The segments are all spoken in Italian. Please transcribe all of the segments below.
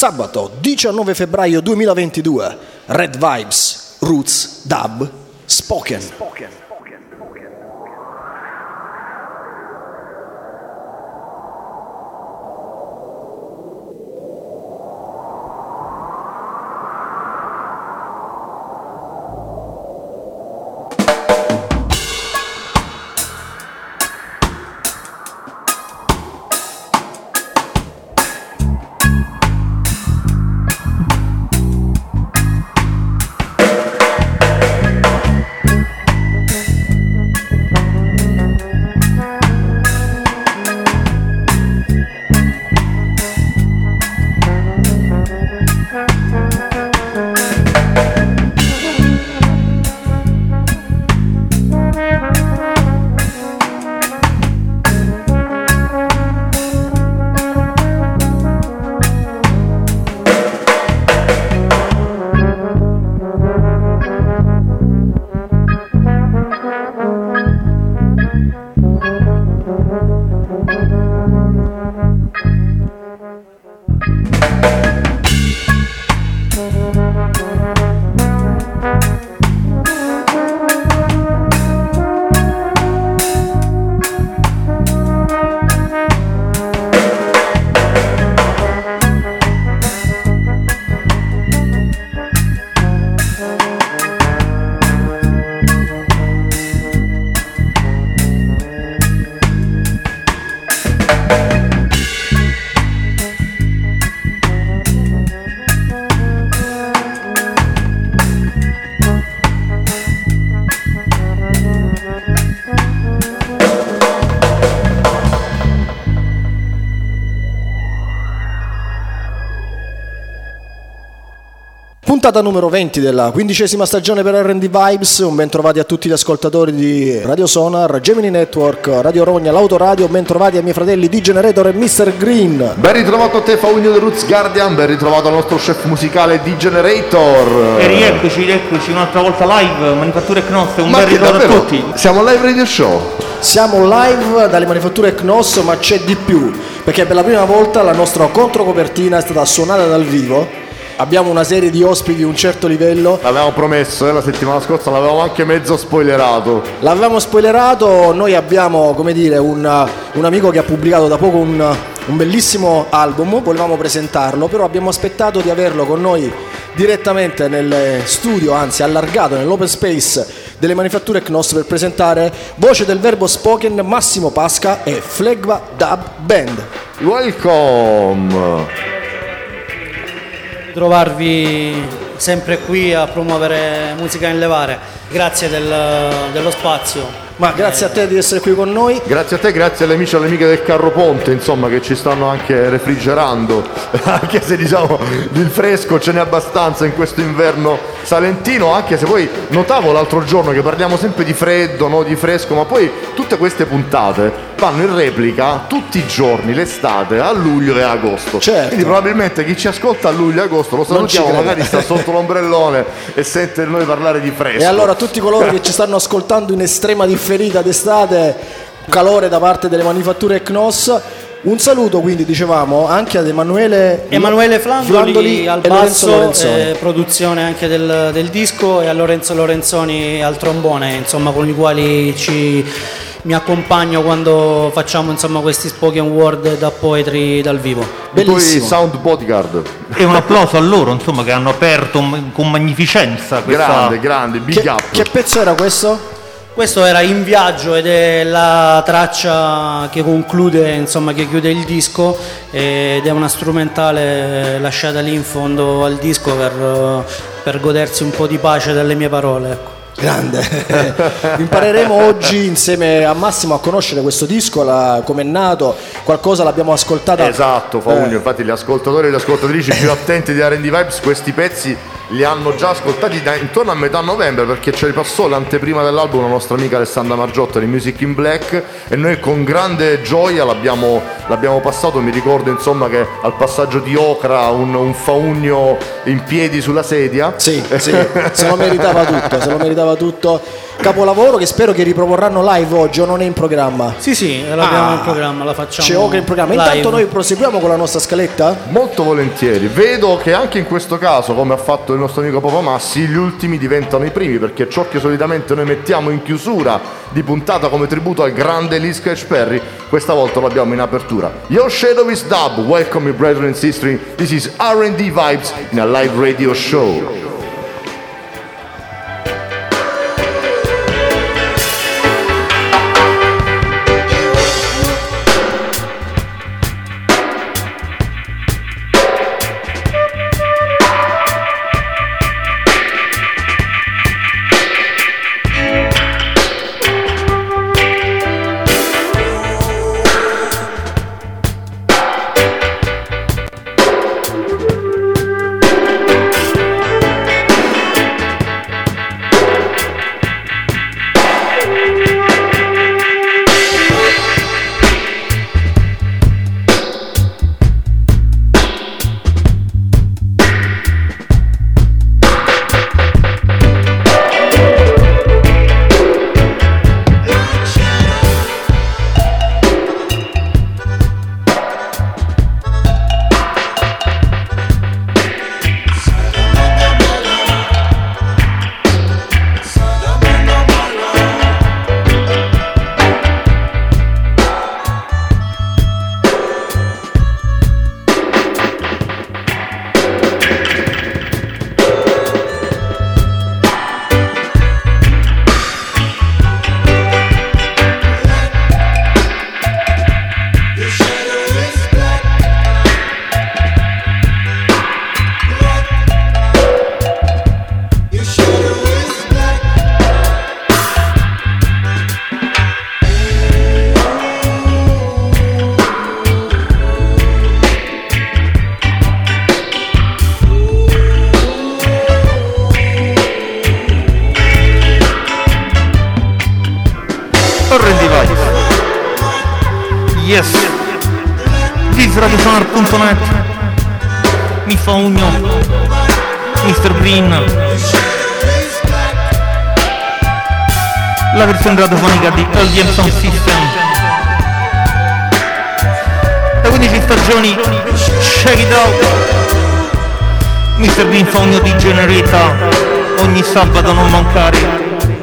sabato 19 febbraio 2022, Red Vibes, Roots, Dub, Spoken. Puntata numero 20 della 15ª stagione per R&D Vibes. Un ben trovati a tutti gli ascoltatori di Radio Sonar, Gemini Network, Radio Rogna, l'Autoradio. Ben trovati ai miei fratelli D-Generator e Mr. Green. Ben ritrovato a te Faugno The Roots Guardian. Ben ritrovato al nostro chef musicale D-Generator. E rieccoci un'altra volta live, Manifatture Knos. Un bel ritrovato a tutti. Siamo live radio show. Siamo live dalle Manifatture Knos, ma c'è di più, perché per la prima volta la nostra controcopertina è stata suonata dal vivo. Abbiamo una serie di ospiti di un certo livello. L'avevamo promesso, la settimana scorsa l'avevamo anche mezzo spoilerato. L'avevamo spoilerato, noi abbiamo, come dire, un amico che ha pubblicato da poco un bellissimo album, volevamo presentarlo, però abbiamo aspettato di averlo con noi direttamente nel studio, anzi allargato nell'open space delle Manifatture Knos per presentare voce del verbo spoken Massimo Pasca e Flegva Dub Band. Welcome! Trovarvi sempre qui a promuovere musica in levare. Grazie dello spazio. Ma grazie a te di essere qui con noi. Grazie a te, grazie agli amici e alle amiche del Carro Ponte, insomma, che ci stanno anche refrigerando, anche se diciamo il fresco ce n'è abbastanza in questo inverno salentino, anche se poi notavo l'altro giorno che parliamo sempre di freddo, no? Di fresco, ma poi tutte queste puntate vanno in replica tutti i giorni, l'estate, a luglio e a agosto. Certo. Quindi probabilmente chi ci ascolta a luglio e agosto lo salutiamo, magari sta sotto l'ombrellone e sente noi parlare di fresco. E allora tutti coloro che ci stanno ascoltando in estrema differita d'estate, calore da parte delle Manifatture Knos, un saluto quindi dicevamo anche ad Emanuele Flandoli al basso, e produzione anche del disco, e a Lorenzo Lorenzoni al trombone, insomma, con i quali mi accompagno quando facciamo, insomma, questi spoken word da poetry dal vivo. Bellissimo. Poi Sound Bodyguard. E un applauso a loro, insomma, che hanno aperto con magnificenza questa... Grande, big up. Che pezzo era questo? Questo era In Viaggio ed è la traccia che conclude, insomma, che chiude il disco, ed è una strumentale lasciata lì in fondo al disco per godersi un po' di pace dalle mie parole, ecco. Grande. Impareremo oggi insieme a Massimo a conoscere questo disco, come è nato, qualcosa l'abbiamo ascoltata. Esatto, Faugno, infatti gli ascoltatori e le ascoltatrici più attenti di R&D Vibes questi pezzi li hanno già ascoltati intorno a metà novembre, perché ci ripassò l'anteprima dell'album la nostra amica Alessandra Margiotta di Music in Black e noi con grande gioia l'abbiamo passato. Mi ricordo, insomma, che al passaggio di Ocra un Faugno in piedi sulla sedia. Sì, se lo meritava tutto. capolavoro che spero che riproporranno live oggi, o non è in programma? Sì, l'abbiamo in programma, la facciamo. C'è Oca in programma. live. Intanto noi proseguiamo con la nostra scaletta? Molto volentieri. Vedo che anche in questo caso, come ha fatto il nostro amico Papa Massi, gli ultimi diventano i primi, perché ciò che solitamente noi mettiamo in chiusura di puntata come tributo al grande Lee Scratch Perry, questa volta lo abbiamo in apertura. Your Shadow is Dub, welcome your brethren and sisters. This is R&D Vibes in a live radio show. Yes, visradiosonar.net. Mi fa ugno Mr. Green. La versione radiofonica di LDM Sound System. Da 15 stagioni, check it out. Mr. Green fa ugno di Generata. Ogni sabato non mancare.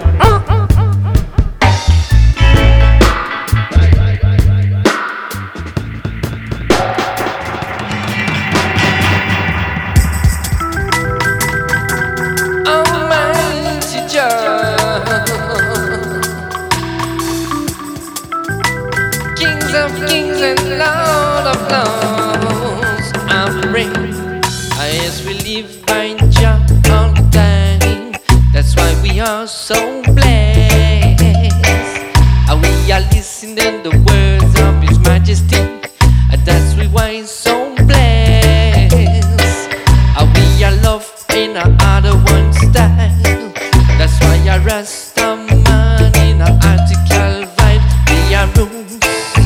So blessed, we are listening to the words of His Majesty, and that's why he's so blessed. We are love in our other one style, that's why I rest on man in our article vibe. We are roots,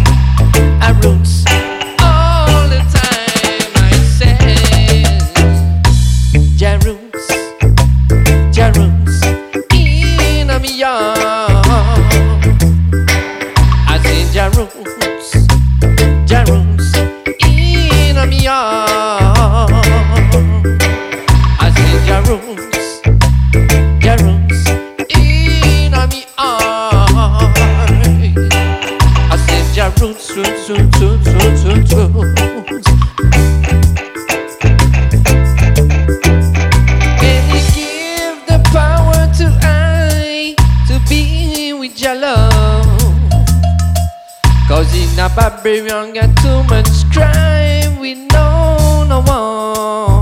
all the time. I say, ja roots, ja roots. I said ja roots in a me yard. I said ja roots in a me heart. I said ja roots. And He give the power to be with your love, 'cause in a Babylon got too much crime we know no one.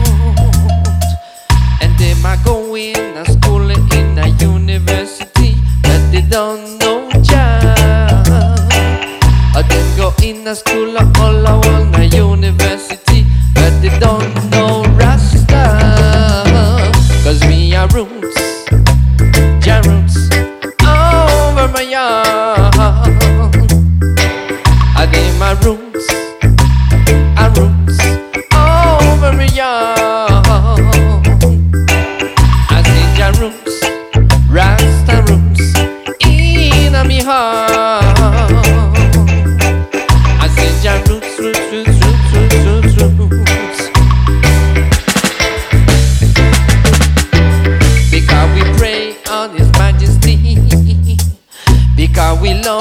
And them are going to school in a university that they don't know job. Or them go in a school all around a university that they don't know Rasta. 'Cause we are roots, ja roots over my yard. I did my roots over my yard. I said ja roots, Rasta roots.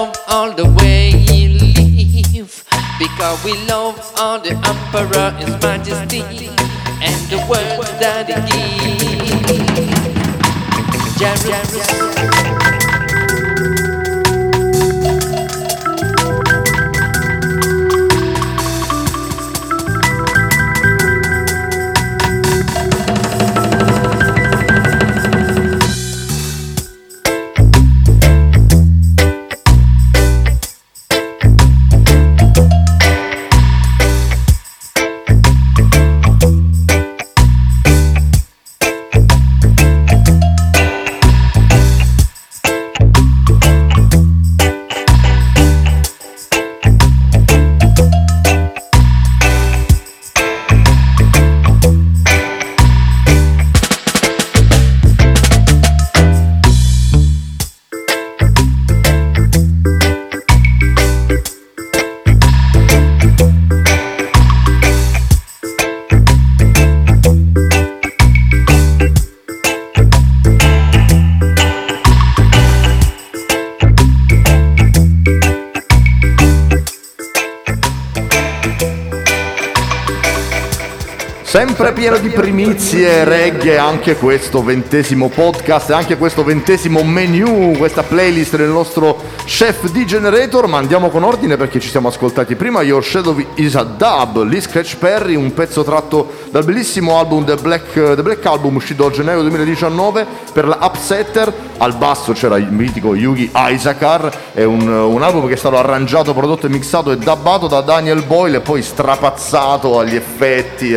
love all the way he live, because we love all the emperor, his majesty, and the words that he gives. Jerusalem. Sempre pieno di primizie reggae, anche questo 20° podcast, anche questo 20° menu, questa playlist del nostro chef D-Generator, ma andiamo con ordine perché ci siamo ascoltati prima Your Shadow is a Dub, Lee Scratch Perry, un pezzo tratto dal bellissimo album The Black Album uscito a gennaio 2019 per la Upsetter. Al basso c'era il mitico Yugi Isakar, è un album che è stato arrangiato, prodotto e mixato e dubbato da Daniel Boyle e poi strapazzato agli effetti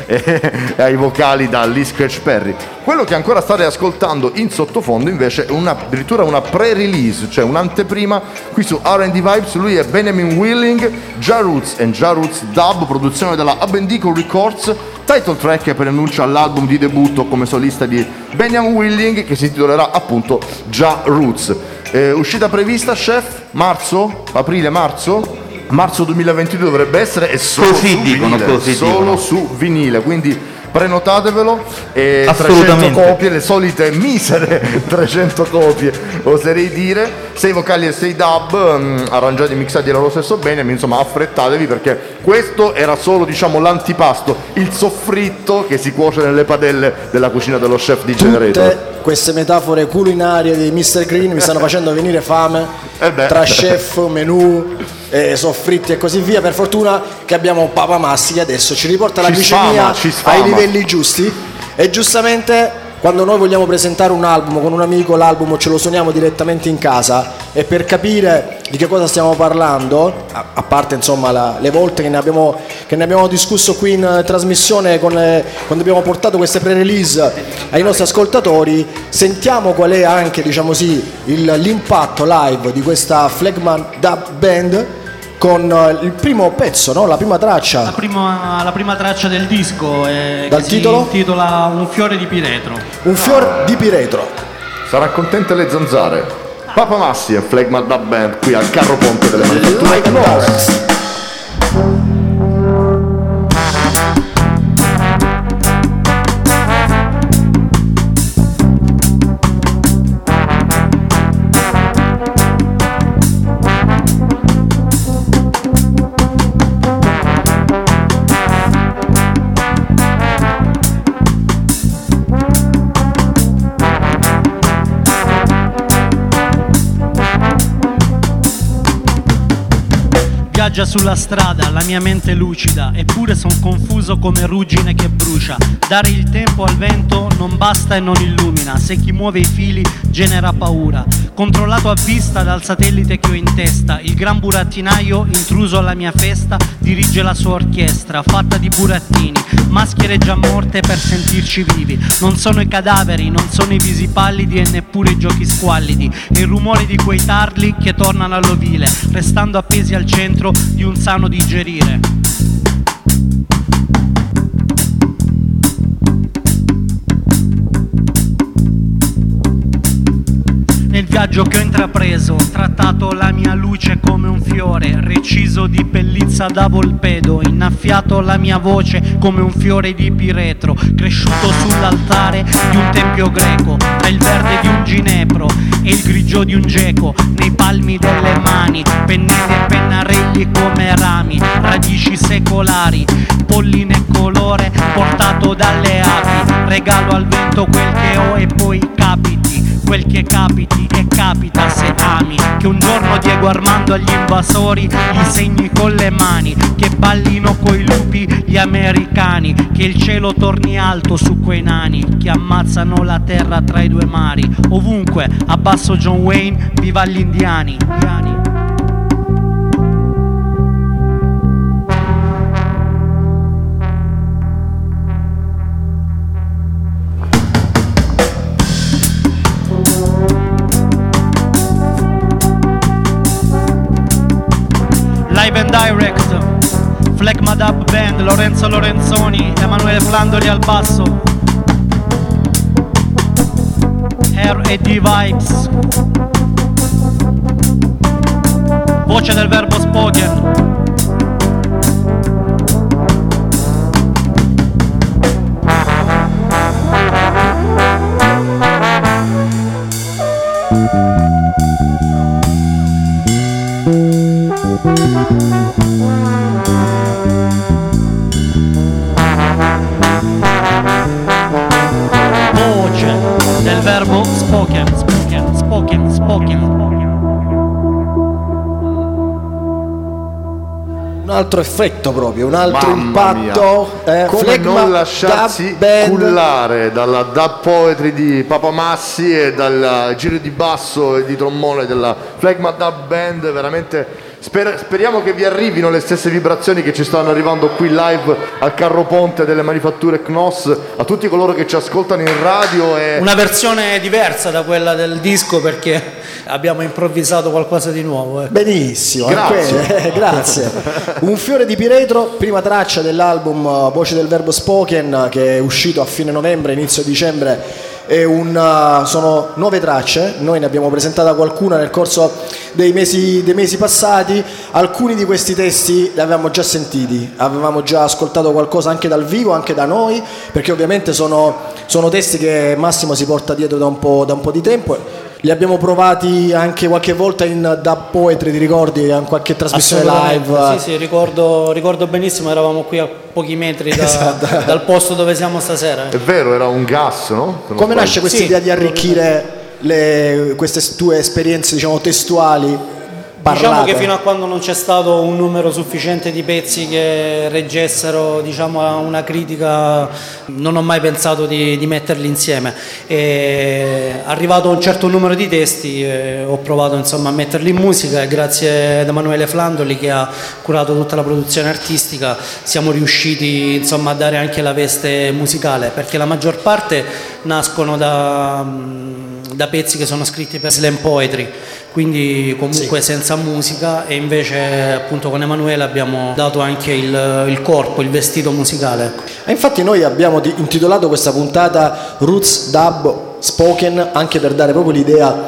e ai vocali da Lee Scratch Perry. Quello che ancora state ascoltando in sottofondo invece è addirittura una pre-release, cioè un'anteprima qui su R&D Vibes. Lui è Benjamin Willing, Ja Roots and Ja Roots Dub, produzione della Abendico Records, title track che preannuncia l'album di debutto come solista di Benjamin Willing, che si intitolerà appunto Ja Roots. Uscita prevista, chef? Marzo? Aprile-marzo? Marzo 2022 dovrebbe essere, e solo così su dicono, vinile, così solo dicono. su vinile, quindi prenotatevelo. E 300 Assolutamente. copie, le solite misere 300 copie oserei dire, 6 vocali e 6 dub, arrangiati e mixati dallo stesso Benjamin. Insomma, affrettatevi perché questo era solo, diciamo, l'antipasto, il soffritto che si cuoce nelle padelle della cucina dello chef D-Generator. Tutte queste metafore culinarie di Mr. Green mi stanno facendo venire fame, tra chef, menù, soffritti e così via. Per fortuna che abbiamo Papa Massi che adesso ci riporta la glicemia ai livelli giusti, e giustamente quando noi vogliamo presentare un album con un amico, l'album ce lo suoniamo direttamente in casa, e per capire di che cosa stiamo parlando, a parte insomma le volte che ne abbiamo discusso qui in trasmissione quando abbiamo portato queste pre-release ai nostri ascoltatori, sentiamo qual è anche, diciamo sì, l'impatto live di questa Flagman Dub Band con il primo pezzo, no? La prima traccia. La prima traccia del disco dal che titolo? si intitola Un fiore di piretro. Un fior di piretro. Sarà contente le zanzare. Papa Massi e Flagman Dub Band qui al carro ponte delle manifatture Knox. Viaggia sulla strada, la mia mente lucida, eppure son confuso come ruggine che brucia. Dare il tempo al vento non basta e non illumina, se chi muove i fili genera paura. Controllato a vista dal satellite che ho in testa, il gran burattinaio intruso alla mia festa dirige la sua orchestra fatta di burattini, maschere già morte per sentirci vivi. Non sono i cadaveri, non sono i visi pallidi e neppure i giochi squallidi, è il rumore di quei tarli che tornano all'ovile, restando appesi al centro di un sano digerire. Nel viaggio che ho intrapreso, ho trattato la mia luce come un fiore, reciso di pellizza da Volpedo, innaffiato la mia voce come un fiore di piretro, cresciuto sull'altare di un tempio greco, tra il verde di un ginepro e il grigio di un geco, nei palmi delle mani, pennelli e pennarelli come rami, radici secolari, polline colore portato dalle api, regalo al vento quel che ho e poi capiti, quel che capiti e capita se ami, che un giorno Diego Armando agli invasori gli segni con le mani, che ballino coi lupi gli americani, che il cielo torni alto su quei nani che ammazzano la terra tra i due mari, ovunque abbasso John Wayne, viva gli indiani. Live and direct, Flegma Dub Band, Lorenzo Lorenzoni, Emanuele Flandoli al basso, Air e D-Vibes, voce del verbo spoken. Voce del verbo spoken, spoken, spoken, spoken. Un altro effetto proprio, un altro Mamma impatto. Come Flegma non lasciarsi Dub Band. cullare dalla dub poetry di Papa Massi e dal giro di basso e di trombone della Flegma Dub Band. Veramente speriamo che vi arrivino le stesse vibrazioni che ci stanno arrivando qui live al carro ponte delle manifatture Knos, a tutti coloro che ci ascoltano in radio. Una versione diversa da quella del disco, perché abbiamo improvvisato qualcosa di nuovo. Benissimo, Grazie. grazie. Un fiore di Piretro, prima traccia dell'album Voce del Verbo Spoken, che è uscito a fine novembre, inizio dicembre. Sono 9 tracce, noi ne abbiamo presentata qualcuna nel corso dei mesi passati. Alcuni di questi testi li avevamo già sentiti, avevamo già ascoltato qualcosa anche dal vivo, anche da noi, perché ovviamente sono testi che Massimo si porta dietro da un po' di tempo. Li abbiamo provati anche qualche volta in Dub Poetry, ti ricordi? In qualche trasmissione live? Sì, ricordo benissimo, eravamo qui a pochi metri dal posto dove siamo stasera. È vero, era un gas, no? Come nasce questa idea di arricchire queste tue esperienze, diciamo, testuali? Parlate. Diciamo che fino a quando non c'è stato un numero sufficiente di pezzi che reggessero, diciamo, a una critica, non ho mai pensato di metterli insieme. E arrivato a un certo numero di testi ho provato, insomma, a metterli in musica, e grazie ad Emanuele Flandoli, che ha curato tutta la produzione artistica, siamo riusciti, insomma, a dare anche la veste musicale, perché la maggior parte nascono da pezzi che sono scritti per slam poetry, quindi comunque senza musica, e invece appunto con Emanuele abbiamo dato anche il corpo, il vestito musicale. E infatti noi abbiamo intitolato questa puntata Roots Dub Spoken, anche per dare proprio l'idea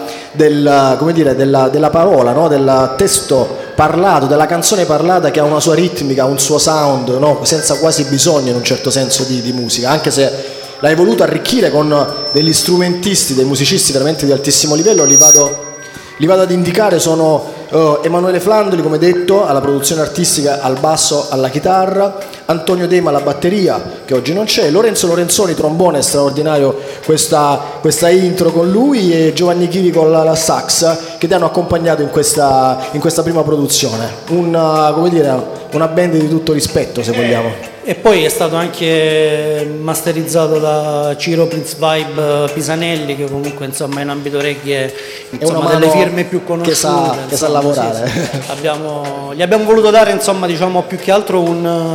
della parola, no? Del testo parlato, della canzone parlata, che ha una sua ritmica, un suo sound, no? Senza quasi bisogno in un certo senso di musica, anche se l'hai voluto arricchire con degli strumentisti, dei musicisti veramente di altissimo livello. Li vado ad indicare, sono Emanuele Flandoli, come detto, alla produzione artistica, al basso, alla chitarra, Antonio Dema alla batteria, che oggi non c'è, Lorenzo Lorenzoni, trombone, straordinario questa intro con lui, e Giovanni Chiri con la sax, che ti hanno accompagnato in questa prima produzione. Una band di tutto rispetto, se vogliamo. E poi è stato anche masterizzato da Ciro Prince Vibe Pisanelli, che comunque, insomma, in ambito reggae è una delle firme più conosciute, che sa lavorare. Sì. Gli abbiamo voluto dare, insomma, diciamo, più che altro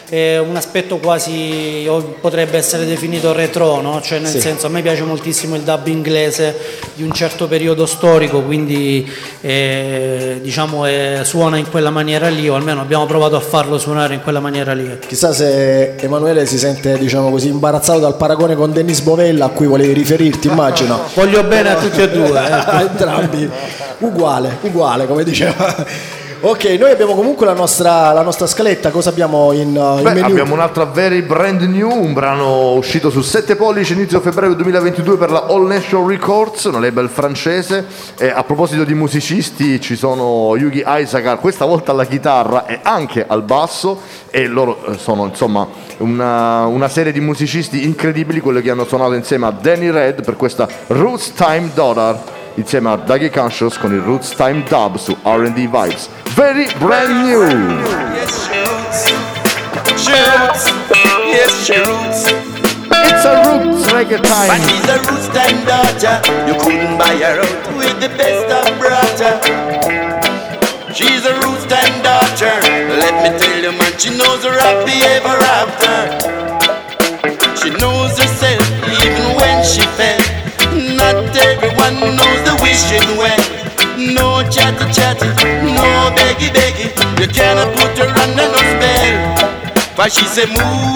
un aspetto quasi potrebbe essere definito retro, no? Cioè nel senso, a me piace moltissimo il dub inglese di un certo periodo storico, quindi diciamo suona in quella maniera lì, o almeno abbiamo provato a farlo suonare in quella maniera lì. Chissà se Emanuele si sente, diciamo così, imbarazzato dal paragone con Dennis Bovella a cui volevi riferirti, immagino. Voglio bene a tutti e due, entrambi, uguale come diceva. Ok, noi abbiamo comunque la nostra scaletta. Cosa abbiamo in menu? Abbiamo un'altra very brand new, un brano uscito su 7 pollici inizio febbraio 2022 per la All Nation Records, una label francese. E a proposito di musicisti, ci sono Yugi Isakar, questa volta alla chitarra e anche al basso, e loro sono insomma una serie di musicisti incredibili, quelli che hanno suonato insieme a Danny Red per questa Roots Time Daughter, insieme a Dougie Conscious con il Roots Time Dub su R&D Vibes. Very brand new. Yes, she roots. Yes, she roots. It's a roots reggae time. But she's a roots time daughter. You couldn't buy her out with the best of brother. She's a roots time daughter. Let me tell you, man, she knows her happy ever after. She knows herself even when she fell. Not everyone knows the wishing well. No chatty, no beggy. You cannot put her under no spell. For she say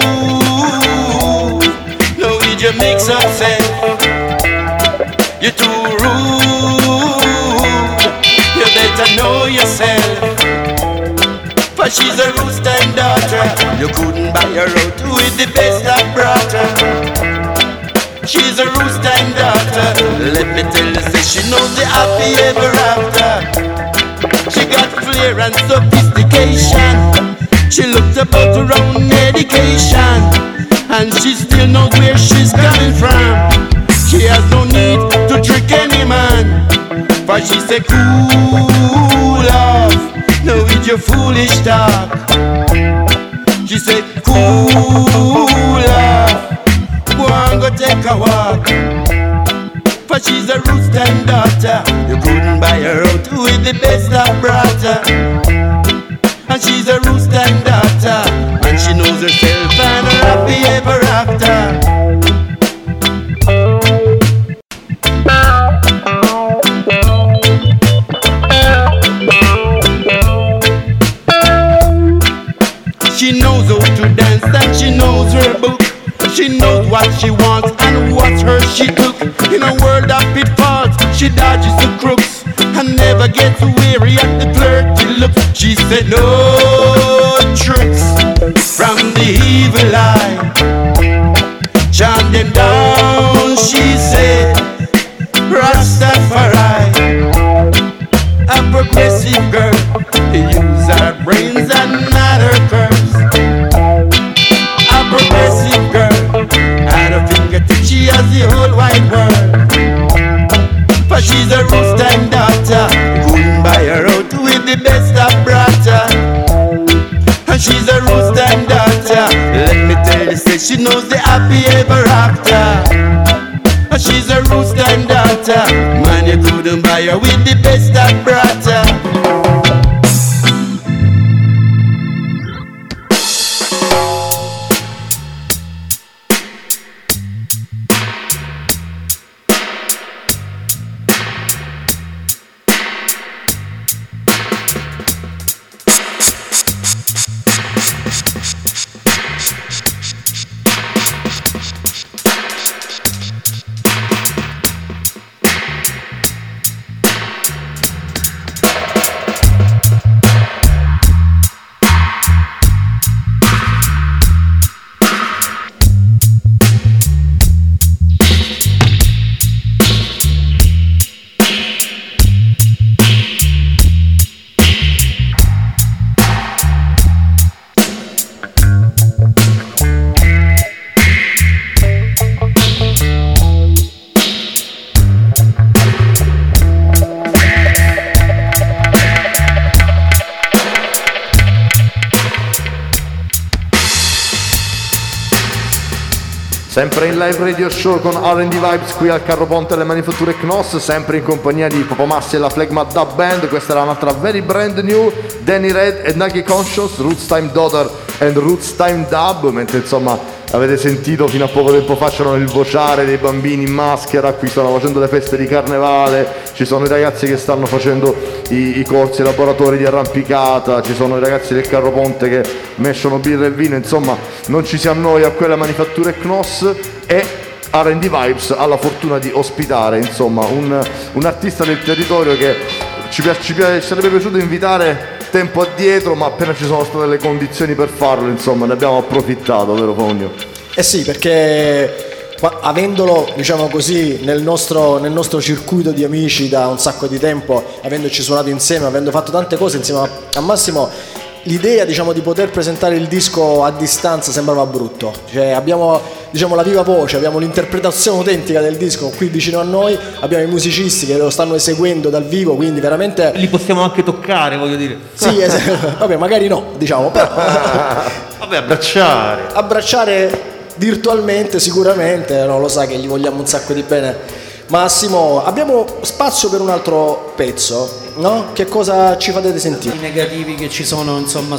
move, no need you mix herself. You too rude, you better know yourself. For she's a roots time daughter. You couldn't buy her out with the best of brother. She's a roots time daughter. Let me tell you, say she knows the happy ever after. She got flair and sophistication. She looks about her own medication, and she still knows where she's coming from. She has no need to trick any man, for she say cool off, no with your foolish talk. She say cool off, go and go take a walk. For she's a roots time daughter. You couldn't buy her out with the best of brother. And she's a roots time daughter, and she knows herself and her happy ever after. She knows how to dance and she knows her book. She knows what she wants and what's hers she took. In a world of pitfalls, she dodges the crooks and never gets weary at the flirty looks. She said no tricks from the evil eye. Chant them down, she said, Rastafari. A progressive girl, use her brains and not her curves. A progressive girl, at her fingertips she has the whole wide world. But she's a roots time daughter. Couldn't buy her out with the best of brother. And she's a roots time daughter. Let me tell you, say she knows the happy ever after. And she's a roots time daughter. Man, you couldn't buy her with the best of brother. Sempre in live radio show con R&D Vibes qui al Carro Ponte alle Manifatture Knoss, sempre in compagnia di Papa Massi e la Phlegma Dub Band. Questa era un'altra very brand new, Danny Red e Nike Conscious, Roots Time Daughter and Roots Time Dub, mentre insomma avete sentito fino a poco tempo fa c'erano il vociare dei bambini in maschera, qui stanno facendo le feste di carnevale, ci sono i ragazzi che stanno facendo i corsi, i laboratori di arrampicata, ci sono i ragazzi del Carro Ponte che mesciano birra e vino, insomma non ci si annoia a quella Manifatture Knoss. E R&D Vibes ha la fortuna di ospitare insomma un artista del territorio che ci sarebbe piaciuto invitare tempo addietro, ma appena ci sono state le condizioni per farlo insomma ne abbiamo approfittato, vero Faunio? Eh sì, perché avendolo diciamo così nel nostro circuito di amici da un sacco di tempo, avendoci suonato insieme, avendo fatto tante cose insieme a Massimo, l'idea diciamo di poter presentare il disco a distanza sembrava brutto, cioè abbiamo diciamo la viva voce, abbiamo l'interpretazione autentica del disco qui vicino a noi, abbiamo i musicisti che lo stanno eseguendo dal vivo, quindi veramente li possiamo anche toccare, voglio dire. Sì, vabbè, magari no, diciamo, però vabbè, abbracciare virtualmente sicuramente, no, lo sa che gli vogliamo un sacco di bene. Massimo, abbiamo spazio per un altro pezzo, no? Che cosa ci fate sentire? I negativi che ci sono insomma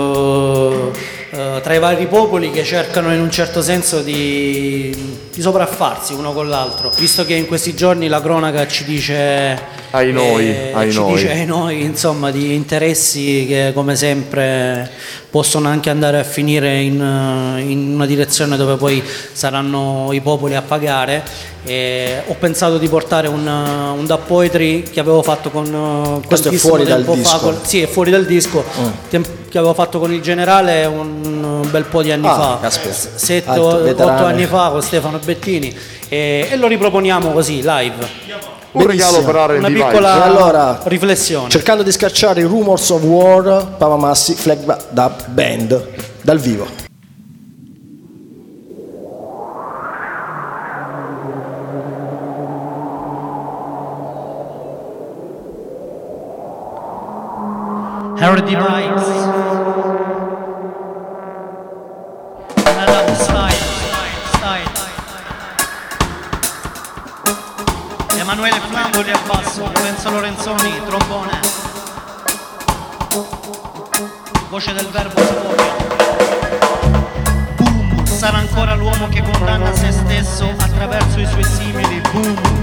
tra i vari popoli che cercano in un certo senso di sopraffarsi uno con l'altro, visto che in questi giorni la cronaca ci dice ai noi insomma di interessi che come sempre possono anche andare a finire in una direzione dove poi saranno i popoli a pagare. Ho pensato di portare un Da Poetry che avevo fatto con questo è fuori dal disco. Sì, è fuori dal disco che avevo fatto con il Generale un bel po' di anni fa, 7-8 anni fa con Stefano Bettini, e lo riproponiamo così live. Un regalo per R&D una piccola allora, riflessione, cercando di scacciare i Rumors of War, Papa Massi, Phlegma Dub Band dal vivo. R&D Vibes, another style. Emanuele Flandoli al basso, Lorenzo Lorenzoni, trombone, voce del verbo sfoglio. Boom, sarà ancora l'uomo che condanna se stesso attraverso i suoi simili. Boom.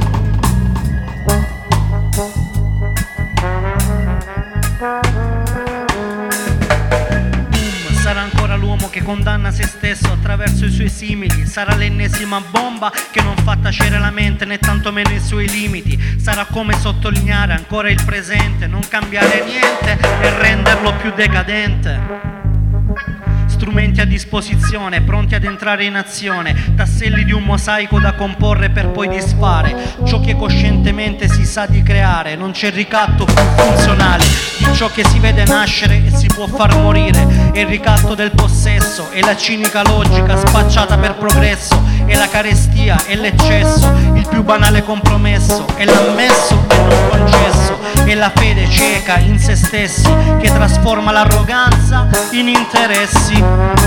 Sarà ancora l'uomo che condanna se stesso attraverso i suoi simili. Sarà l'ennesima bomba che non fa tacere la mente né tantomeno i suoi limiti. Sarà come sottolineare ancora il presente, non cambiare niente e renderlo più decadente. Strumenti a disposizione, pronti ad entrare in azione, tasselli di un mosaico da comporre per poi disfare ciò che coscientemente si sa di creare. Non c'è ricatto più funzionale di ciò che si vede nascere e si può far morire. È il ricatto del possesso, è la cinica logica spacciata per progresso, è la carestia, è l'eccesso, il più banale compromesso, è l'ammesso e non concesso, è la fede cieca in se stessi che trasforma l'arroganza in interessi.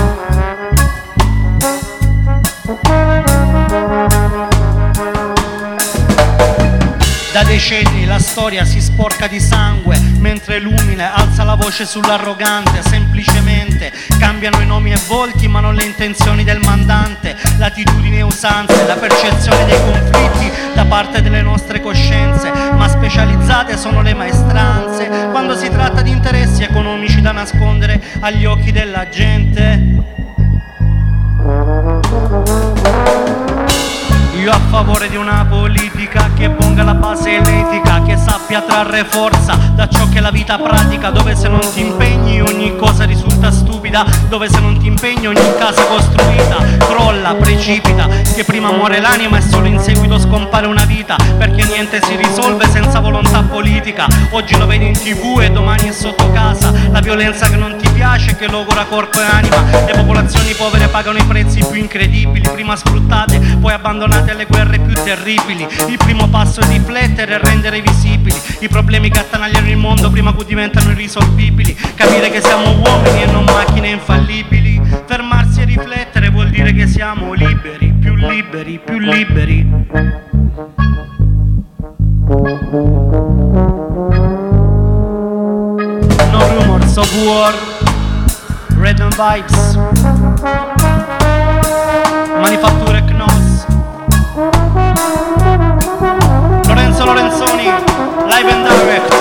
Da decenni la storia si sporca di sangue, mentre l'umile alza la voce sull'arrogante. Semplicemente cambiano i nomi e volti, ma non le intenzioni del mandante. L'attitudine e usanze, la percezione dei conflitti da parte delle nostre coscienze, ma specializzate sono le maestranze quando si tratta di interessi economici da nascondere agli occhi della gente. Io a favore di una politica che ponga la base e l'etica, che sappia trarre forza da ciò che la vita pratica, dove se non ti impegni ogni cosa risulta stupida, dove se non ti impegni ogni casa costruita crolla, precipita, che prima muore l'anima e solo in seguito scompare una vita, perché niente si risolve senza volontà politica. Oggi lo vedi in TV e domani è sotto casa, la violenza che non ti piace, che logora corpo e anima. Le popolazioni povere pagano i prezzi più incredibili, prima sfruttate, poi abbandonate alle guerre più terribili. Il primo passo è riflettere e rendere visibili i problemi che attanagliano il mondo prima che diventano irrisolvibili. Capire che siamo uomini e non macchine infallibili. Fermarsi e riflettere vuol dire che siamo liberi, più liberi, più liberi. No rumors of war, Rhythm Vibes, Manifatture Knos, Lorenzo Lorenzoni, live and direct.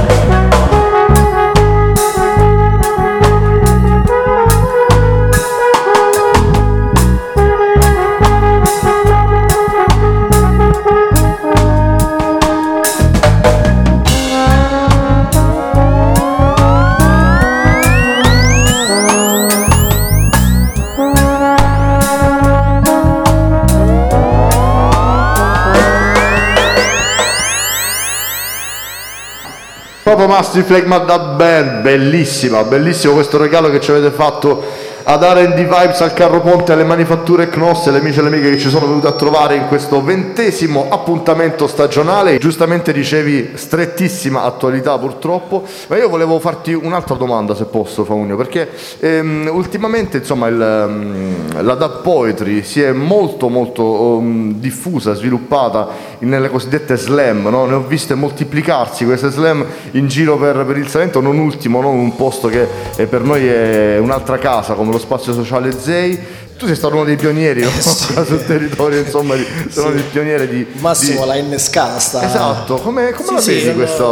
Proprio Master Flegma da band, bellissimo questo regalo che ci avete fatto ad R&D Vibes, al Carro Ponte, alle Manifatture Knos, alle amici e alle amiche che ci sono venute a trovare in questo 20° appuntamento stagionale. Giustamente dicevi strettissima attualità purtroppo, ma io volevo farti un'altra domanda, se posso, Faunio, perché ultimamente insomma la dub poetry si è molto diffusa, sviluppata nelle cosiddette slam, no? Ne ho viste moltiplicarsi queste slam in giro per il Salento, non ultimo, no? Un posto che per noi è un'altra casa, come lo spazio sociale Zei. Tu sei stato uno dei pionieri, no? Sì. Sul territorio, insomma, sei uno dei pionieri di Massimo la innescata sta. Esatto, come la vedi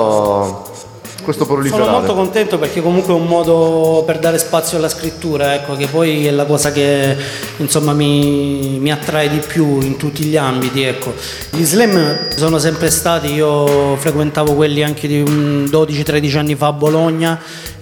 questo proliferare? Sono molto contento perché comunque è un modo per dare spazio alla scrittura, ecco, che poi è la cosa che insomma mi attrae di più in tutti gli ambiti, ecco. Gli slam sono sempre stati, io frequentavo quelli anche di 12-13 anni fa a Bologna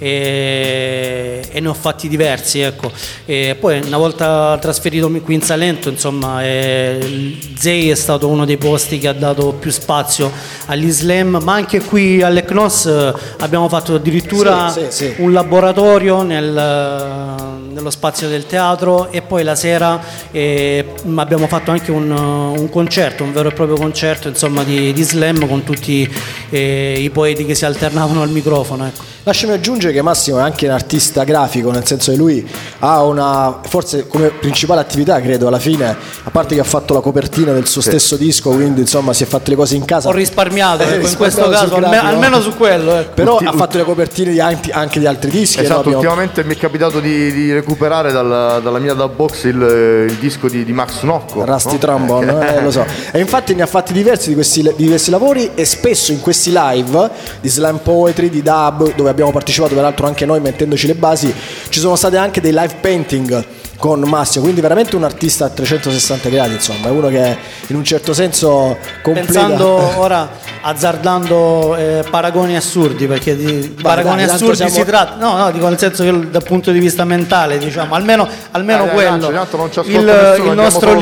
e ne ho fatti diversi, ecco. E poi una volta trasferitomi qui in Salento, insomma, Zei è stato uno dei posti che ha dato più spazio agli slam, ma anche qui alle Knos abbiamo fatto addirittura sì. un laboratorio nello spazio del teatro, e poi la sera abbiamo fatto anche un concerto, un vero e proprio concerto, insomma, di slam con tutti i poeti che si alternavano al microfono, ecco. Lasciami aggiungere che Massimo è anche un artista grafico, nel senso che lui ha una, forse come principale attività, credo, alla fine, a parte che ha fatto la copertina del suo stesso disco, quindi insomma si è fatto le cose in casa. Ho risparmiato, ecco, in questo caso, almeno su quello, ecco. Però ha fatto le copertine anche di altri dischi. Esatto, no? ultimamente mi è capitato di recuperare dalla mia dub box il disco di Max Nocco, Rusty no? Trombone, lo so. E infatti ne ha fatti diversi di questi lavori, e spesso in questi live di slam poetry, di dub, dove abbiamo partecipato peraltro anche noi mettendoci le basi, ci sono state anche dei live painting con Massimo, quindi veramente un artista a 360 gradi, insomma, è uno che in un certo senso completa. Pensando ora, azzardando paragoni assurdi, perché di paragoni assurdi si tratta, no, dico nel senso che dal punto di vista mentale, diciamo, almeno quello. Il nostro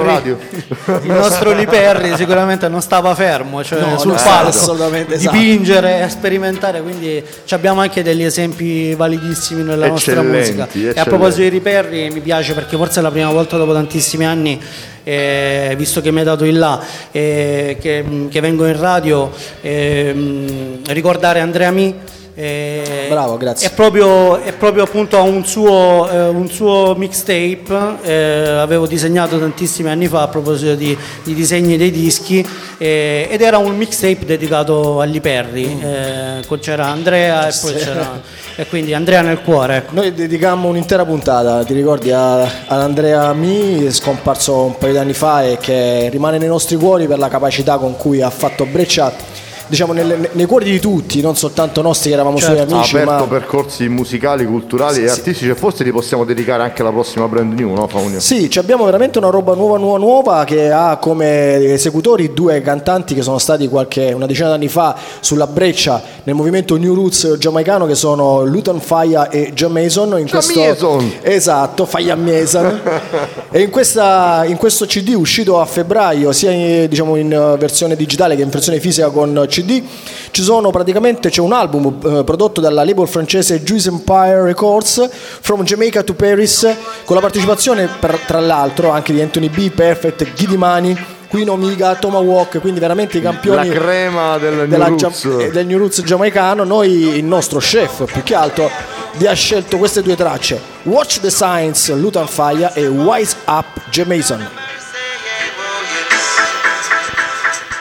Liperri sicuramente non stava fermo, cioè sul palco, assolutamente, dipingere, esatto, sperimentare, quindi abbiamo anche degli esempi validissimi nella nostra musica. E a proposito di Liperri, mi piace perché forse è la prima volta dopo tantissimi anni, visto che mi hai dato il là, che vengo in radio, ricordare Andrea Mi. Bravo, grazie. È proprio appunto un suo mixtape, avevo disegnato tantissimi anni fa a proposito di disegni dei dischi, ed era un mixtape dedicato a Liperri, c'era Andrea e poi e quindi Andrea nel cuore. Noi dedicammo un'intera puntata, ti ricordi, ad Andrea Mi, scomparso un paio di anni fa e che rimane nei nostri cuori per la capacità con cui ha fatto breccia, diciamo, nei cuori di tutti, non soltanto nostri che eravamo suoi amici, ha aperto ma percorsi musicali, culturali e artistici, e forse li possiamo dedicare anche alla prossima Brand New, no, Faunio? Sì, abbiamo veramente una roba nuova che ha come esecutori due cantanti che sono stati una decina d'anni fa sulla breccia nel movimento New Roots giamaicano, che sono Luton Faya e Jamaison. Esatto, Faya Mason. E in questo CD uscito a febbraio, sia diciamo in versione digitale che in versione fisica con CD, c'è un album prodotto dalla label francese Juice Empire Records, From Jamaica to Paris, con la partecipazione tra l'altro anche di Anthony B, Perfect, Gidi Mani, Queen Omega, Tomahawk, quindi veramente i campioni, la crema del New Roots giamaicano. Il nostro chef più che altro vi ha scelto queste due tracce, Watch the Signs, Luton Faya, e Wise Up, Jamaison.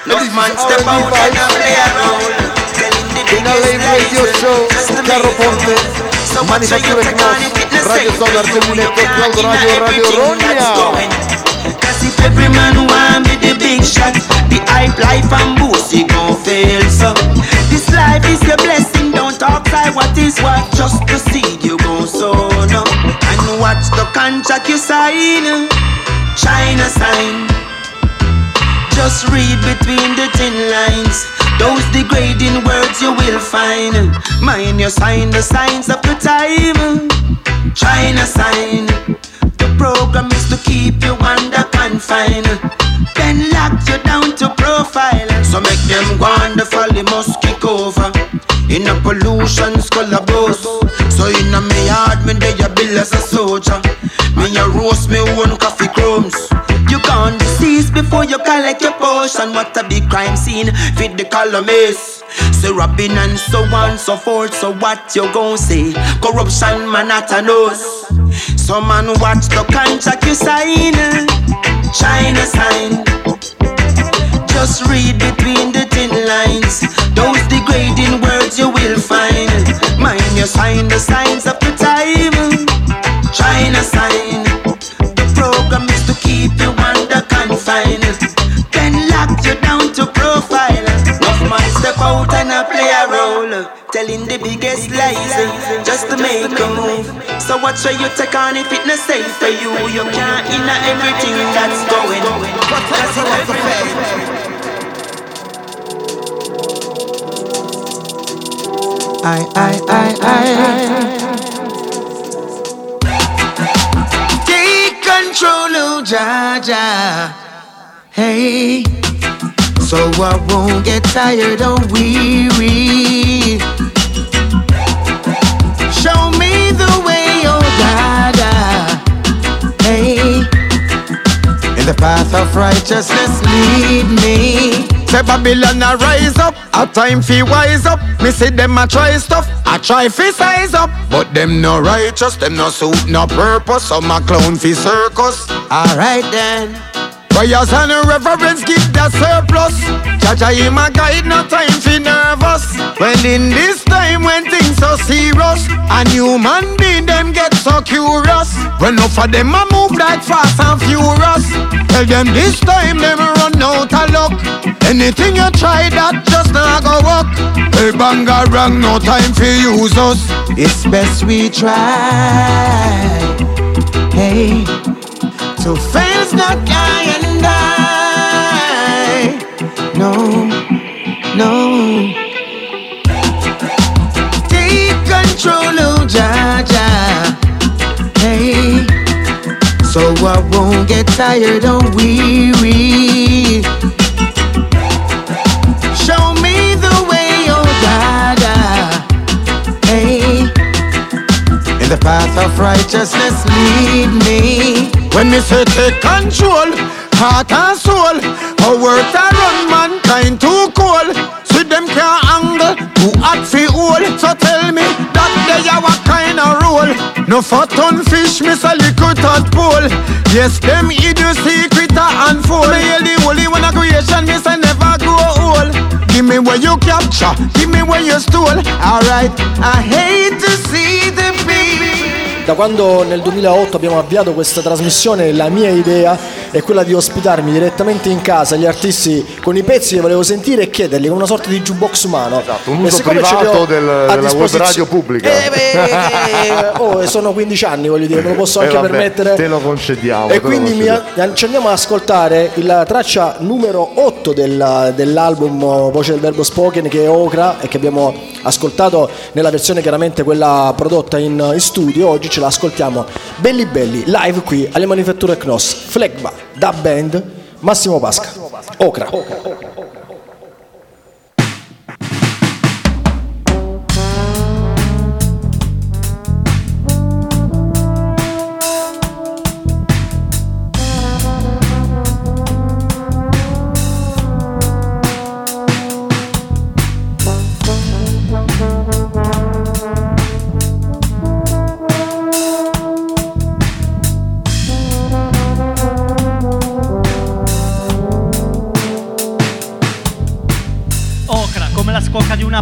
Enough man step out and play around. In a live radio show, Carlo Ponte, Manifatture Knoss, Radio Solar 2008, Radio Rogna. Cause if every man want be the big shot, the hype life and boost, he gon' fail. So this life is your blessing, don't talk like what is what, just the seed you gon' sow no. And watch the contract you sign, China sign. Just read between the thin lines, those degrading words you will find. Mind you sign the signs of the time, China sign. The program is to keep you under confine, then lock you down to profile. So make them go on the folly must kick over. In a pollution skull a boss. So in a me yard me dey a bill as a soldier. Me a roast me own coffee crumbs. You can't cease before you collect your portion. What a big crime scene, fit the columnists. So robbing and so on so forth. So what you gon' say? Corruption man at a nose. So man watch the contract you sign, China sign. Just read between the thin lines, those degrading words you will find. Mind you sign the signs of the time, China sign. The program is to keep you under confine, then lock you down to profile. Enough man step out and a play a role, telling the biggest lies just to make a move. So what should you take on if it's not safe for you? You can't in everything that's going. Cause you have to pay. Take control, oh Jaja. Hey, so I won't get tired or weary. Show me the way, oh Dada. Hey, in the path of righteousness lead me. Say Babylon a rise up, a time fi wise up. Me see them a try stuff, a try fi size up. But them no righteous, them no suit, no purpose. Some a clown fi circus. Alright then. Prayers and reverence give the surplus. Jaja him a guide, no time fi nervous. Well in this time when things so serious, and human being them get so curious. When enough of them a move like fast and furious. Tell them this time them run out of luck. Anything you try that just not go work. Hey banga wrong, no time for use us. It's best we try. Hey, to fail's not die and die. No, no. Take control, oh Jaja. Hey, so I won't get tired or weary. Show me the way, oh Dada. Hey, in the path of righteousness lead me. When me say take control, heart and soul, our words are run mankind too cold. See them can't angle, too hot fi hole. So tell me that they are what kind of role. No fat on fish, miss a little tadpole. Yes, them idiot secret a unfold. Me hear the holy one a creation, miss I never grow old. Give me where you capture, give me where you stole. Alright, I hate to see the baby. Da quando nel 2008 abbiamo avviato questa trasmissione, la mia idea è quella di ospitarmi direttamente in casa gli artisti con i pezzi che volevo sentire e chiederli con una sorta di jukebox umano. Esatto, un uso privato della web radio pubblica. Sono 15 anni, voglio dire, me lo posso anche permettere. Te lo concediamo. E quindi ci andiamo ad ascoltare la traccia numero 8 dell'album Voce del Verbo Spoken, che è Okra, e che abbiamo ascoltato nella versione chiaramente quella prodotta in studio. Oggi ce la ascoltiamo belli belli live qui alle Manifatture Knoss. Flegma da band, Massimo Pasca, Okra.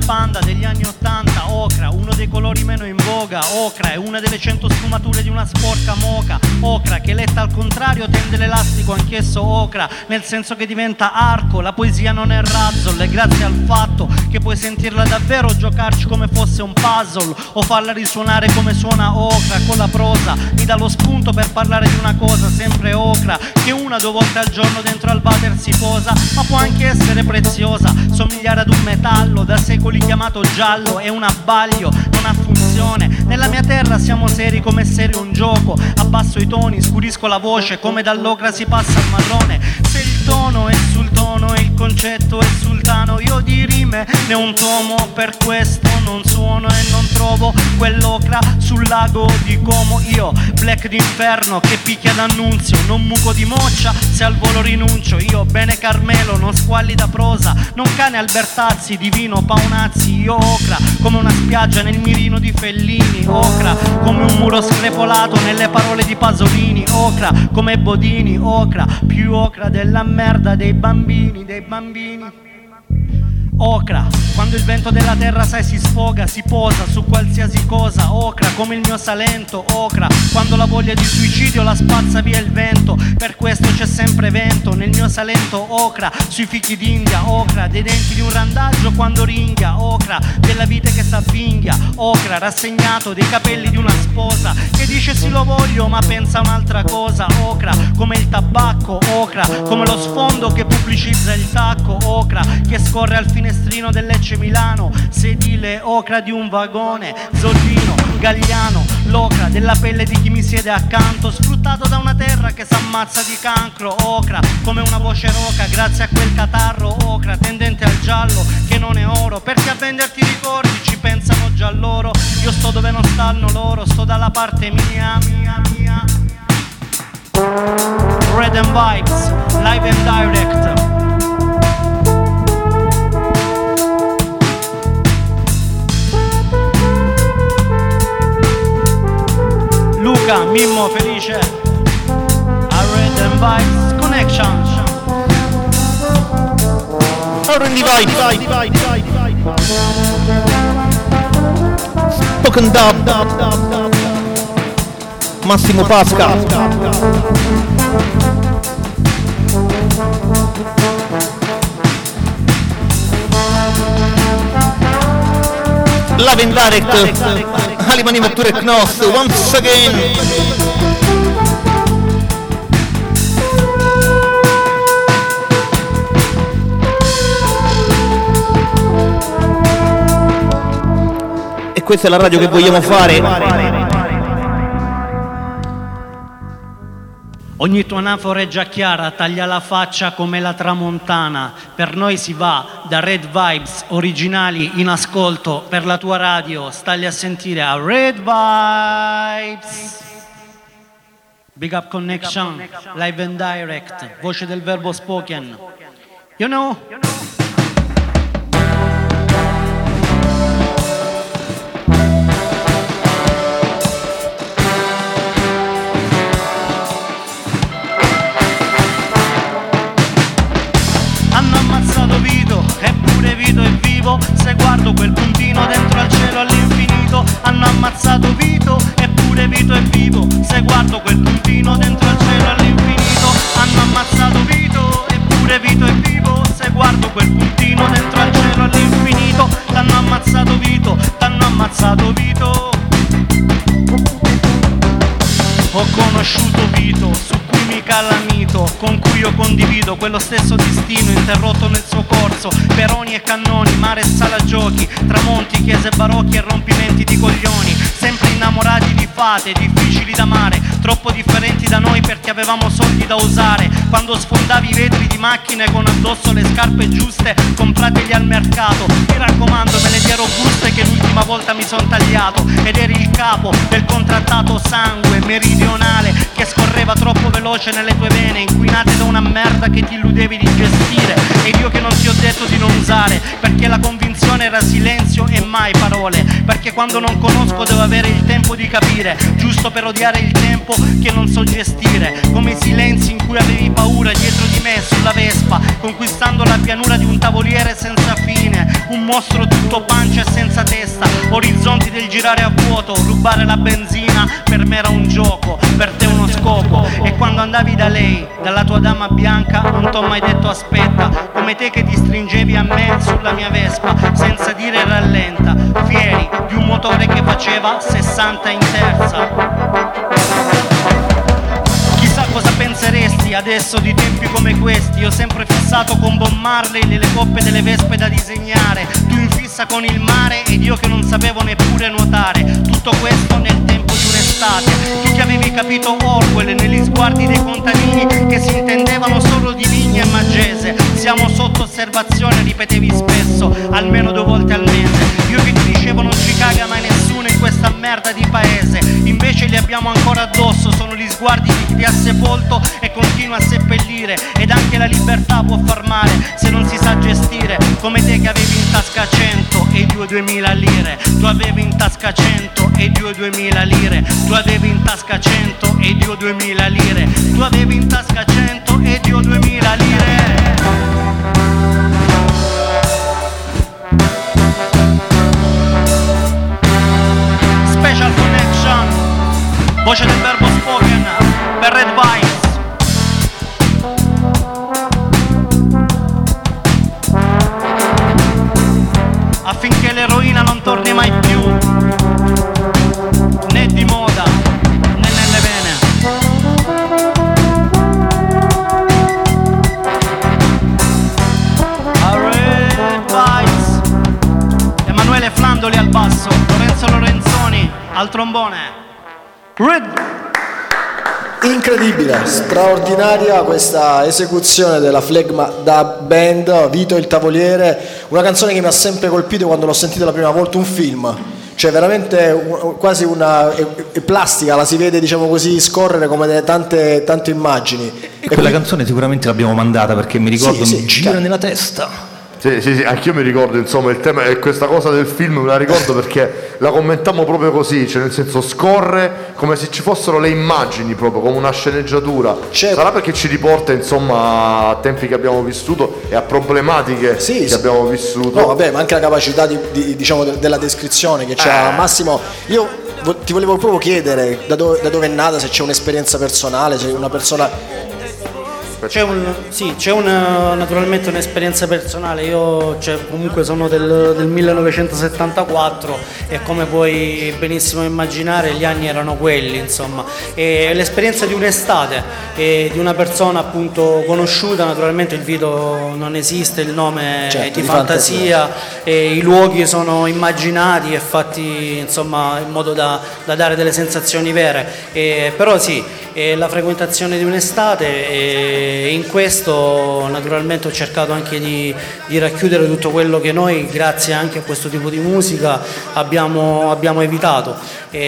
Panda degli anni 80, ocra, uno dei colori meno in voga, ocra è una delle 100 sfumature di una sporca moca, ocra che letta al contrario tende l'elastico, anch'esso ocra, nel senso che diventa arco, la poesia non è razzle, è grazie al fatto che puoi sentirla davvero, giocarci come fosse un puzzle o farla risuonare come suona ocra, con la prosa mi dà lo spunto per parlare di una cosa sempre ocra, che 1 o 2 volte al giorno dentro al water si posa, ma può anche essere preziosa, somigliare ad un metallo da secoli chiamato giallo, è un abbaglio, non ha funzione, nella mia terra siamo seri come serio un gioco, abbasso i toni, scurisco la voce come dall'ocra si passa al marrone, se il tono è sul tono e il concetto è sultano, io di rime ne ho un tomo, per questo non suono e non trovo quell'ocra sul lago di Como, io black d'inferno che picchia d'annunzio, non muco di moccia se al volo rinuncio, io bene Carmelo, non squallida prosa, non cane Albertazzi, divino Paonazzi, io ocra come una spiaggia nel mirino di Fellini, ocra come un muro screpolato nelle parole di Pasolini, ocra come Bodini, ocra più ocra della merda dei bambini, ocra, quando il vento della terra sai si sfoga, si posa su qualsiasi cosa, ocra come il mio Salento, ocra, quando la voglia di suicidio la spazza via il vento, per questo c'è sempre vento, nel mio Salento ocra, sui fichi d'India, ocra, dei denti di un randaggio quando ringhia, ocra, della vite che s'avvinghia, ocra, rassegnato dei capelli di una sposa, che dice sì lo voglio ma pensa un'altra cosa, ocra, come il tabacco, ocra, come lo sfondo che pubblicizza il tacco, ocra, che scorre al finestrino del Lecce Milano, sedile ocra di un vagone, Zollino, Gagliano, l'ocra della pelle di chi mi siede accanto, sfruttato da una terra che s'ammazza di cancro, ocra come una voce roca grazie a quel catarro, ocra tendente al giallo che non è oro, perché a venderti i ricordi ci pensano già loro, io sto dove non stanno loro, sto dalla parte mia. Red and Vibes, live and direct. Luca, Mimmo, Felice, a Red and Vibes Connection. R&D Vibes. Spoken Dub. Massimo Pasca. Live and direct. Halimani Mokture Knos, once again. E questa è la radio che vogliamo fare. Ogni tua anafora è già chiara, taglia la faccia come la tramontana. Per noi si va da Red Vibes, originali in ascolto per la tua radio. Stalli a sentire a Red Vibes. Big Up Connection, live and direct, voce del verbo spoken. You know. Vito è vivo, se guardo quel puntino dentro al cielo all'infinito. Hanno ammazzato Vito, eppure Vito è vivo, se guardo quel puntino dentro al cielo all'infinito. Hanno ammazzato Vito, eppure Vito è vivo, se guardo quel puntino dentro al cielo all'infinito. T'hanno ammazzato Vito, t'hanno ammazzato Vito. Ho conosciuto Vito, su cui mi calamito, con cui io condivido quello stesso destino interrotto nel suo corso. Peroni e cannoni, mare e sala giochi, tramonti, chiese barocchi e rompimenti di coglioni. Sempre innamorati di fate, difficili da amare, troppo differenti da noi perché avevamo soldi da usare. Quando sfondavi i vetri di macchine con addosso le scarpe giuste, comprategli al mercato. Mi raccomando, me le dia robuste che l'ultima volta mi son tagliato. Ed eri il capo del contrattato sangue meridionale che scorreva troppo veloce nelle tue vene, inquinate da una merda che ti illudevi di gestire. Ed io che non ti ho detto di non usare, perché la convinzione comunicazione era silenzio e mai parole, perché quando non conosco devo avere il tempo di capire, giusto per odiare il tempo che non so gestire, come i silenzi in cui avevi paura dietro di me sulla Vespa, conquistando la pianura di un tavoliere senza fine, un mostro tutto pancia e senza testa, orizzonti del girare a vuoto, rubare la benzina per me era un gioco, per te uno scopo, e quando andavi da lei, dalla tua dama bianca, non t'ho mai detto aspetta, come te che ti stringevi a me sulla mia Vespa, senza dire rallenta, fieri di un motore che faceva 60 in terza. Chissà cosa penseresti adesso di tempi come questi, io sempre fissato con Bob Marley, le coppe delle vespe da disegnare, tu in fissa con il mare ed io che non sapevo neppure nuotare, tutto questo nel tempo di un'estate, tu che avevi capito Orwell negli sguardi dei contadini che si intendevano solo di Vigna e Maggese, siamo sotto osservazione, ripetevi spesso, almeno 2 volte al mese, io che ti dicevo non ci caga mai nessuno in questa merda di paese, invece li abbiamo ancora addosso, sono gli sguardi di chi ti ha sepolto e continua a seppellire, ed anche la libertà può far male se non si sa gestire, come te che avevi in tasca 100 e io 2000 lire, tu avevi in tasca 100 e io 2000 lire, tu avevi in tasca 100 e io 2000 lire, tu avevi in tasca 100 e io 2000 lire. Special Connection, voce del verbo spoken per Red Vibes. Affinché l'eroina non torni mai più, né di moda né nelle vene. A Red Vibes. Emanuele Flandoli al basso, Lorenzo Lorenzoni al trombone. Red. Incredibile, straordinaria questa esecuzione della Flegma Dub Band, Vito il Tavoliere, una canzone che mi ha sempre colpito quando l'ho sentita la prima volta, un film, cioè veramente quasi una plastica, la si vede diciamo così scorrere come delle tante immagini. E quella canzone sicuramente l'abbiamo mandata perché mi ricordo, Sì, mi gira nella testa. Sì, anch'io mi ricordo, insomma, il tema è questa cosa del film, me la ricordo perché la commentammo proprio così, cioè nel senso scorre come se ci fossero le immagini proprio, come una sceneggiatura. Sarà perché ci riporta, insomma, a tempi che abbiamo vissuto e a problematiche che abbiamo vissuto. No, vabbè, ma anche la capacità diciamo, della descrizione che c'ha Massimo. Io ti volevo proprio chiedere da dove è nata, se c'è un'esperienza personale, se una persona... C'è naturalmente un'esperienza personale, io comunque sono del 1974 e come puoi benissimo immaginare gli anni erano quelli, insomma, e l'esperienza di un'estate e di una persona appunto conosciuta, naturalmente il video non esiste, il nome è di fantasia e i luoghi sono immaginati e fatti insomma in modo da dare delle sensazioni vere, però sì, la frequentazione di un'estate e in questo naturalmente ho cercato anche di racchiudere tutto quello che noi grazie anche a questo tipo di musica abbiamo evitato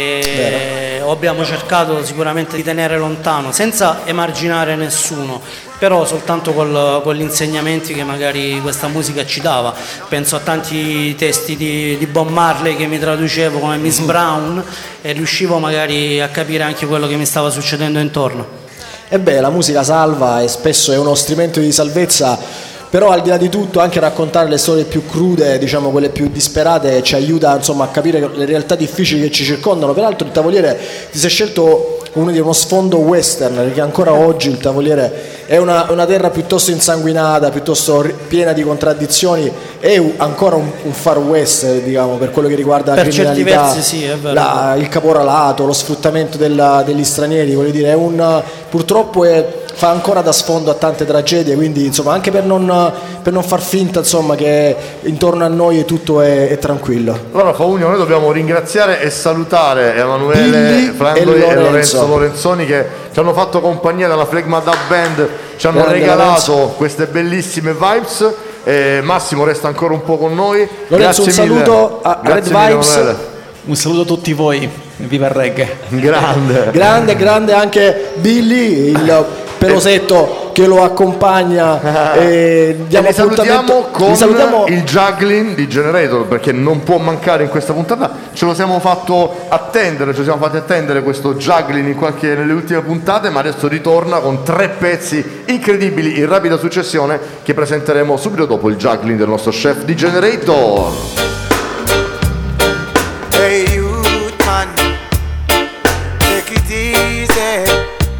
o abbiamo cercato sicuramente di tenere lontano senza emarginare nessuno, però soltanto con gli insegnamenti che magari questa musica ci dava. Penso a tanti testi di Bob Marley che mi traducevo come Miss Brown e riuscivo magari a capire anche quello che mi stava succedendo intorno. E beh, la musica salva e spesso è uno strumento di salvezza, però al di là di tutto anche raccontare le storie più crude, diciamo quelle più disperate, ci aiuta insomma a capire le realtà difficili che ci circondano. Peraltro il Tavoliere ti sei scelto uno sfondo western, perché ancora oggi il Tavoliere è una terra piuttosto insanguinata, piuttosto piena di contraddizioni, è ancora un far west, diciamo, per quello che riguarda la criminalità, certi versi, sì, è vero. Il caporalato, lo sfruttamento degli stranieri, voglio dire, purtroppo fa ancora da sfondo a tante tragedie, quindi insomma anche per non far finta insomma che intorno a noi tutto è tranquillo. Allora Faunio, noi dobbiamo ringraziare e salutare Emanuele Flandoli e Lorenzo Lorenzoni che ci hanno fatto compagnia dalla Flegma Dub Band, ci hanno regalato queste bellissime vibes. Massimo resta ancora un po' con noi. Lorenzo, grazie un saluto a Red Vibes. Emanuele. Un saluto a tutti voi, viva il reggae. Grande grande anche Billy, il pelosetto che lo accompagna. E li salutiamo il juggling di Generator, perché non può mancare in questa puntata. Ce lo siamo fatto attendere, questo juggling nelle ultime puntate, ma adesso ritorna con 3 pezzi incredibili in rapida successione che presenteremo subito dopo il juggling del nostro chef di Generator. Hey youth man, take it easy.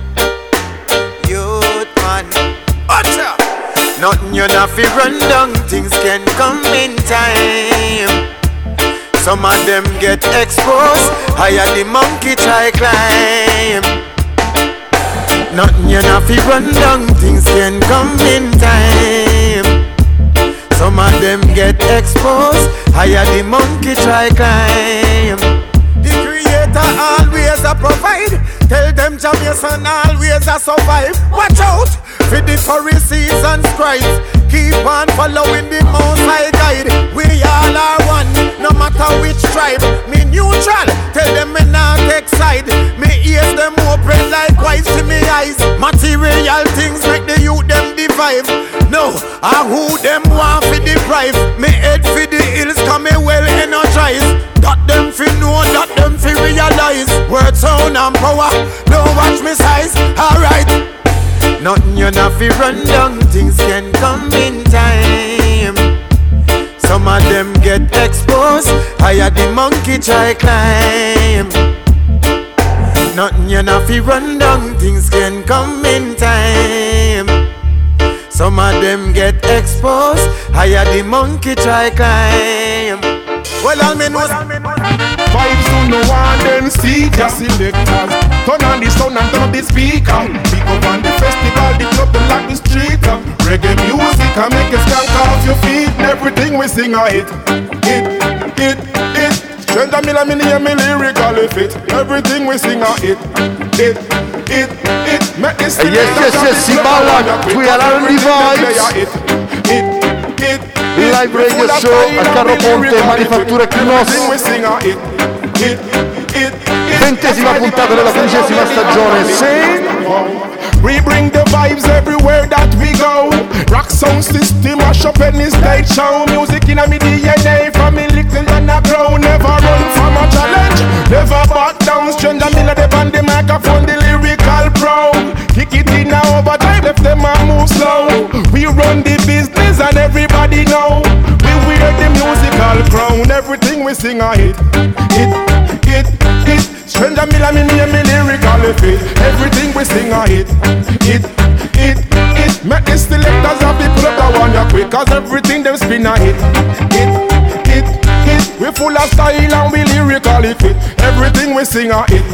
Youth man, Ocha. Nothing you not fi run down, things can come in time. Some of them get exposed, higher the monkey try climb. Nothing you not fi run down, things can come in time. Some of them get exposed, higher the monkey try climb. The creator always a provide. Tell them Jamaican always a survive. Watch out for the Pharisees and scribes. Keep on following the Most High guide. We all are one, no matter which tribe. Me neutral, tell them me not take side. Me ears them open like white to me eyes. Material things make the youth them divide. No, I who them want for deprive. Me head for the hills, come me well energized. That them fi know, that them fi realize. Word, sound and power, don't watch me size. Alright. Nothing you not fi run down, things can come in time. Some of them get exposed, higher the monkey try climb. Nothing you not fi run down, things can come in time. Some of them get exposed, higher the monkey try climb. Well, all me know. Vibes to no one then see just selectors. Turn on the sound and turn up the speaker. Pick up on the festival, the club, the lock the street. Reggae music and make you skank off your feet. Everything we sing a hit. Strength Miller, me name me lyrically fit. Everything we sing a hit. Make this yes, si balla qui alla Vibes. Live radio show a Carro Ponte, Manifattura Crinos. 20ª puntata della 15ª stagione. We bring the vibes everywhere that we go. Rock sound system, mash up any stage show. Music in a me DNA, from me little and a grow. Never run from a challenge, never back down. Stranger Miller, they band the microphone, the lyrical pro. Kick it in now overdrive, left them and move slow. We run the business and everybody know. We wear the musical crown, everything we sing a hit. Stranger Miller, me name me lyrically fit. Everything we sing a hit. Make the selectors of the club that want ya quick, cause everything them spin a hit. We full of style and we lyrically fit. Everything we sing a hit.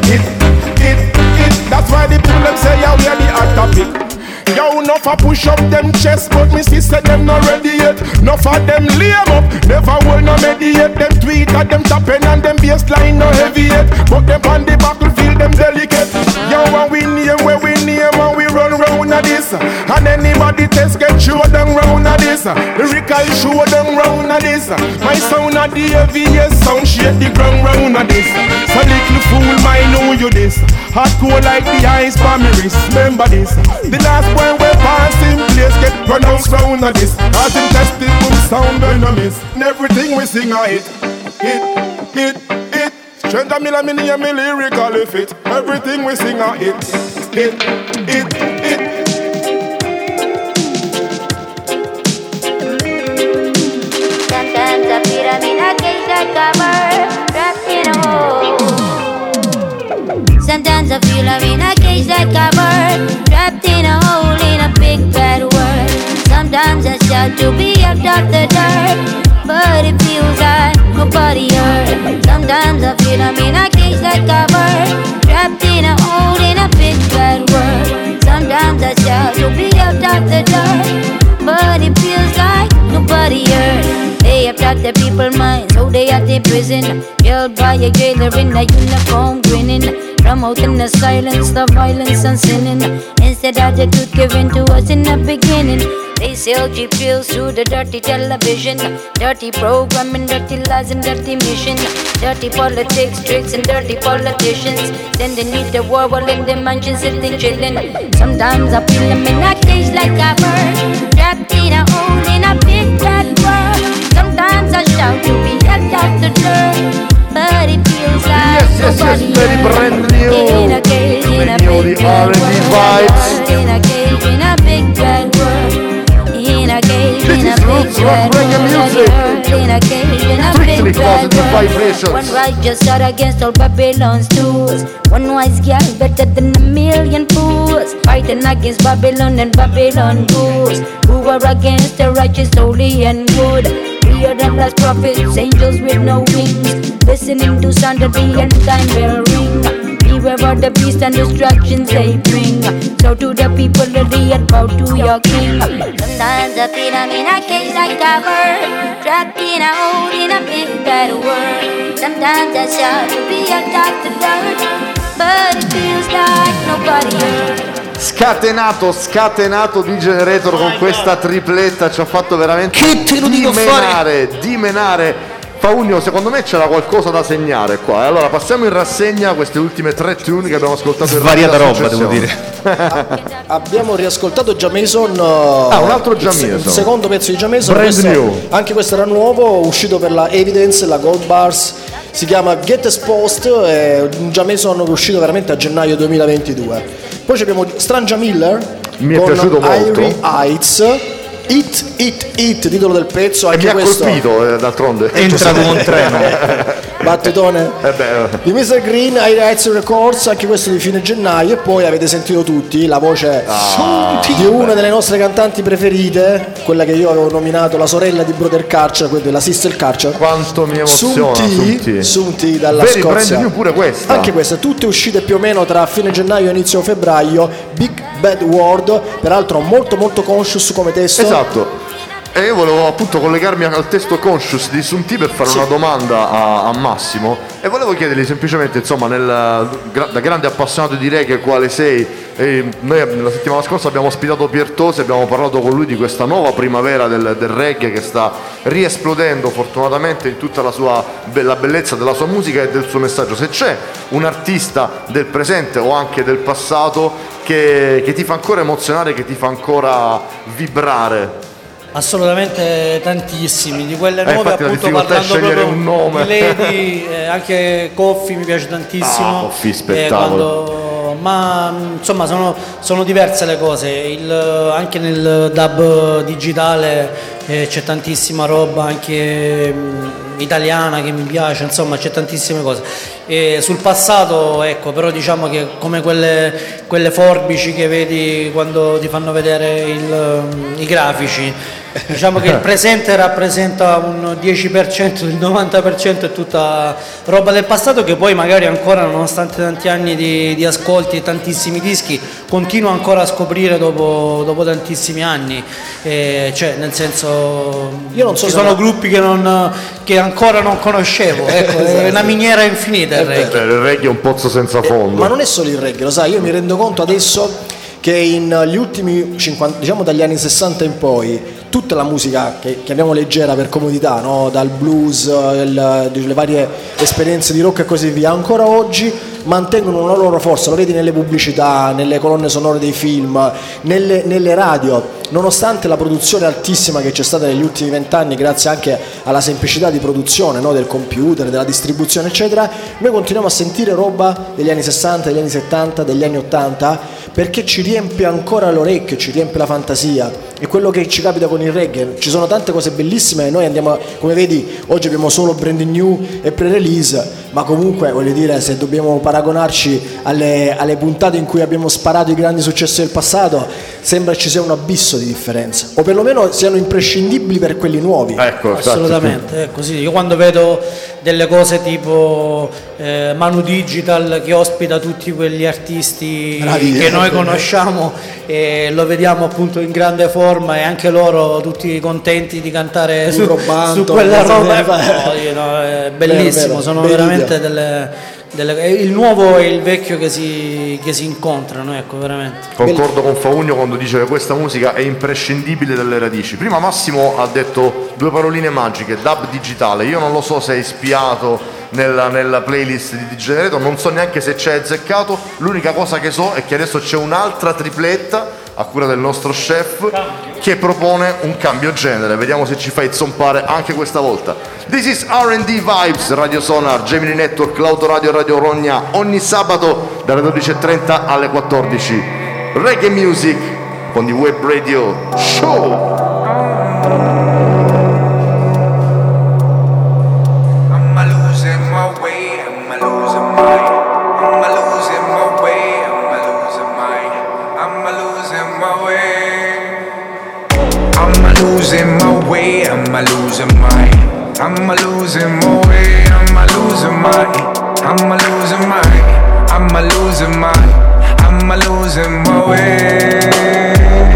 That's why the people them say yeah we are the hot topic. Yo, enough a push up them chest, but me see say them not ready yet. Enough of them lame up, never will no mediate. Them tweet at them tapping and them bassline no heavy yet. But them on the battlefield them delicate. Yo, and we name where we name and we run round a this. And anybody test get show them round a this. Lyrical show them round a this. My sound a the heaviest sound shake the ground round a this. So little fool might know you this. Hardcore like the ice by me wrist. Remember this. The last when we pass in place get pronounced round a this. Cause him tested boom sound when I miss. And everything we sing a hit. Stranger Miller, me name me lyrically fit. Everything we sing a hit. Sometimes I feel I'm in a cage like a bird trapped in a hole. Sometimes I feel I'm in a cage like a bird trapped in a hole in a big bad world. Sometimes I shout to be up off the dirt, but it feels like nobody heard. Sometimes I feel I'm in a cage like a bird trapped in a hole in a big bad world. Sometimes I shout to be up off the dirt, but it feels like nobody heard. They abduct the people's minds, so they at the prison, held by a jailer in a uniform grinning, promoting the silence, the violence and sinning, instead of the truth given to us in the beginning. They sell cheap thrills through the dirty television, dirty programming, dirty lies and dirty mission, dirty politics, tricks and dirty politicians. Then they need the war while in their mansion sitting chilling. Sometimes I feel I'm in a cage like a bird, trapped in a hole in a big bad world. Sometimes I shout to be helped out the dirt, but it feels like nobody very brand new. in a cage, in a big bad world. In a cage, in a big bad world. In a cage, in a big bad world. In a cage, in a big bad world. One righteous out against all Babylon's tools. One wise girl better than a million fools. Fighting against Babylon and Babylon fools who are against the righteous, holy and good. Hear them last prophets, angels with no wings, listening to sound of the end time bell ring. Beware of the beast and destructions they bring. So to the people of the earth, bow to your king. Sometimes I feel I'm in a cage like a bird, trapped in a hole in a big bad world. Sometimes I shout to be a doctor dirt, but it feels like nobody heard. Scatenato di Generator con questa tripletta, ci ha fatto veramente dimenare. Faunio, secondo me c'era qualcosa da segnare qua. Allora passiamo in rassegna queste ultime 3 tune che abbiamo ascoltato in svariata roba, devo dire. Abbiamo riascoltato Jamason, un altro Jamason, il secondo pezzo di Jamason, brand new. Anche questo era nuovo, uscito per la Evidence, la Gold Bars. Si chiama Get Exposed, è un Jamason uscito veramente a gennaio 2022. Poi abbiamo Stranja Miller, mi è con piaciuto molto. Irie Heights. It, titolo del pezzo. Anche mi questo ha colpito, d'altronde. Entra come un treno. Battutone di Mr. Green, Irie Heights Records, anche questo di fine gennaio. E poi avete sentito tutti la voce di una delle nostre cantanti preferite, quella che io avevo nominato la sorella di Brother Karcher, la Sister Karcher. Quanto mi emoziona Sunti dalla Very Scozia. brand new pure questa. Anche queste tutte uscite più o meno tra fine gennaio e inizio febbraio. Big Bad World, peraltro molto molto conscious come testo. Esatto. E io volevo appunto collegarmi al testo Conscious di Sunti per fare una domanda a Massimo, e volevo chiedergli semplicemente, insomma, da grande appassionato di reggae quale sei, noi la settimana scorsa abbiamo ospitato Piertosi, abbiamo parlato con lui di questa nuova primavera del reggae che sta riesplodendo fortunatamente in tutta la bellezza della sua musica e del suo messaggio. Se c'è un artista del presente o anche del passato che ti fa ancora emozionare, che ti fa ancora vibrare? Assolutamente tantissimi, di quelle nuove appunto parlando proprio un nome. di Lady, anche Coffee mi piace tantissimo. Coffee spettacolo. Ma insomma sono diverse le cose, anche nel dub digitale c'è tantissima roba anche italiana che mi piace, insomma c'è tantissime cose. E sul passato, ecco, però diciamo che come quelle forbici che vedi quando ti fanno vedere i grafici, diciamo che il presente rappresenta un 10%, il 90% è tutta roba del passato che poi magari ancora, nonostante tanti anni di ascolti e tantissimi dischi, continuo ancora a scoprire dopo tantissimi anni. Cioè, nel senso, io non so, ci sono gruppi che ancora non conoscevo, ecco, è una miniera infinita il reggae. Il reggae è un pozzo senza fondo. Ma non è solo il reggae, lo sai, io mi rendo conto adesso che negli ultimi 50, diciamo dagli anni 60 in poi, tutta la musica che chiamiamo leggera per comodità, no? Dal blues, le varie esperienze di rock e così via, ancora oggi mantengono una loro forza, lo vedi nelle pubblicità, nelle colonne sonore dei film, nelle radio, nonostante la produzione altissima che c'è stata negli ultimi 20 anni, grazie anche alla semplicità di produzione, no? Del computer, della distribuzione eccetera, noi continuiamo a sentire roba degli anni 60, degli anni 70, degli anni 80, perché ci riempie ancora l'orecchio, ci riempie la fantasia. È quello che ci capita con il reggae, ci sono tante cose bellissime e noi andiamo, come vedi, oggi abbiamo solo brand new e pre-release, ma comunque voglio dire, se dobbiamo paragonarci alle puntate in cui abbiamo sparato i grandi successi del passato, sembra ci sia un abisso di differenza, o perlomeno siano imprescindibili per quelli nuovi. Ecco, assolutamente, è così. Io quando vedo delle cose tipo Manu Digital che ospita tutti quegli artisti che noi conosciamo e lo vediamo appunto in grande forma, e anche loro tutti contenti di cantare su quella roba, è bellissimo, sono veramente il nuovo e il vecchio che si incontrano, ecco, veramente. Concordo con Faugno quando dice che questa musica è imprescindibile dalle radici. Prima Massimo ha detto due paroline magiche, dub digitale. Io non lo so se hai spiato nella playlist di Degenerato, non so neanche se ci hai azzeccato. L'unica cosa che so è che adesso c'è un'altra tripletta a cura del nostro chef che propone un cambio genere. Vediamo se ci fai zompare anche questa volta. This is R&D Vibes, Radio Sonar, Gemini Network, l'Autoradio, Radio Rogna, ogni sabato dalle 12.30 alle 14. Reggae Music con the Web Radio Show. Losing my way, am I losing my? Am I losing my way? Am I losing my? Am I losing my? Am I losing my? Am I losing my way?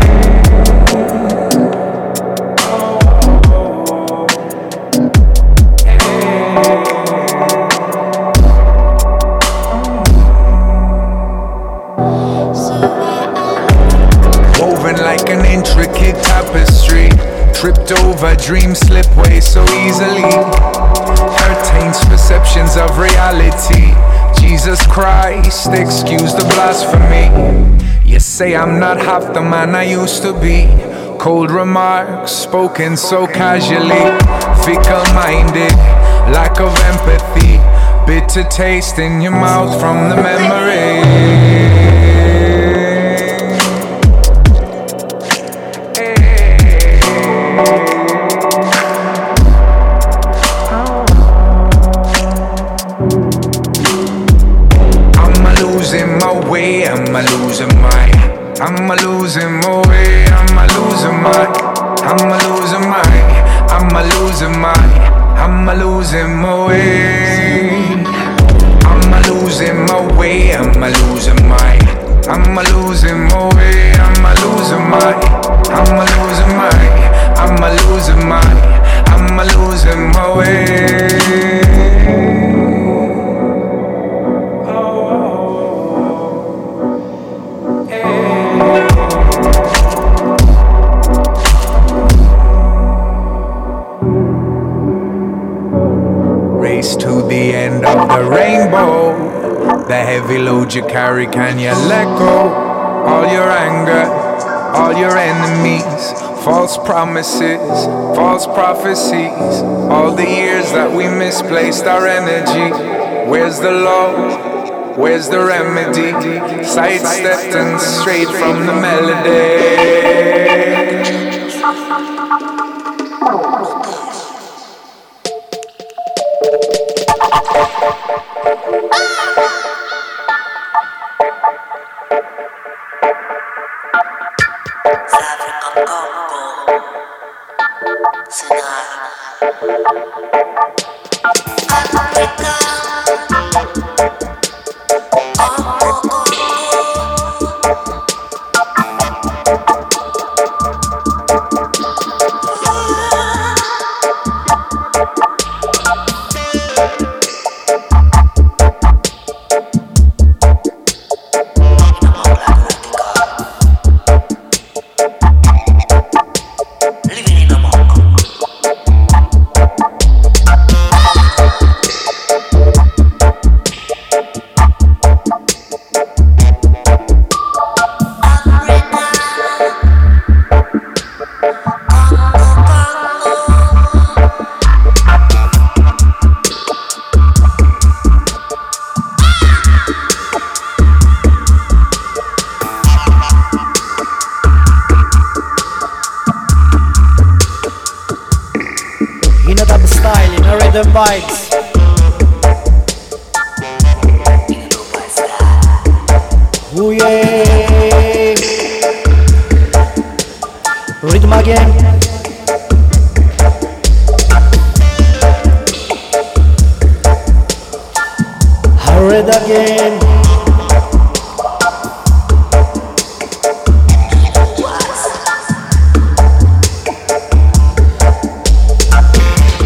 Woven like an intricate tapestry. Tripped over, dreams slip away so easily. Hurt taints perceptions of reality. Jesus Christ, excuse the blasphemy. You say I'm not half the man I used to be. Cold remarks, spoken so casually. Fickle-minded, lack of empathy. Bitter taste in your mouth from the memory. Am I losing my? Am I losing my way? Am I losing my? Am I losing my? Am I losing my? Am I losing my way? Am I losing my way? Am I losing my? Am I losing my way? Am I losing my? Am I losing my? Am I losing my? Am I losing my way? To the end of the rainbow, the heavy load you carry, can you let go? All your anger, all your enemies, false promises, false prophecies, all the years that we misplaced our energy. Where's the love? Where's the remedy? Sidestepped and straight from the melody. Vibes. Ooh yeah. Rhythm again. Hurry again.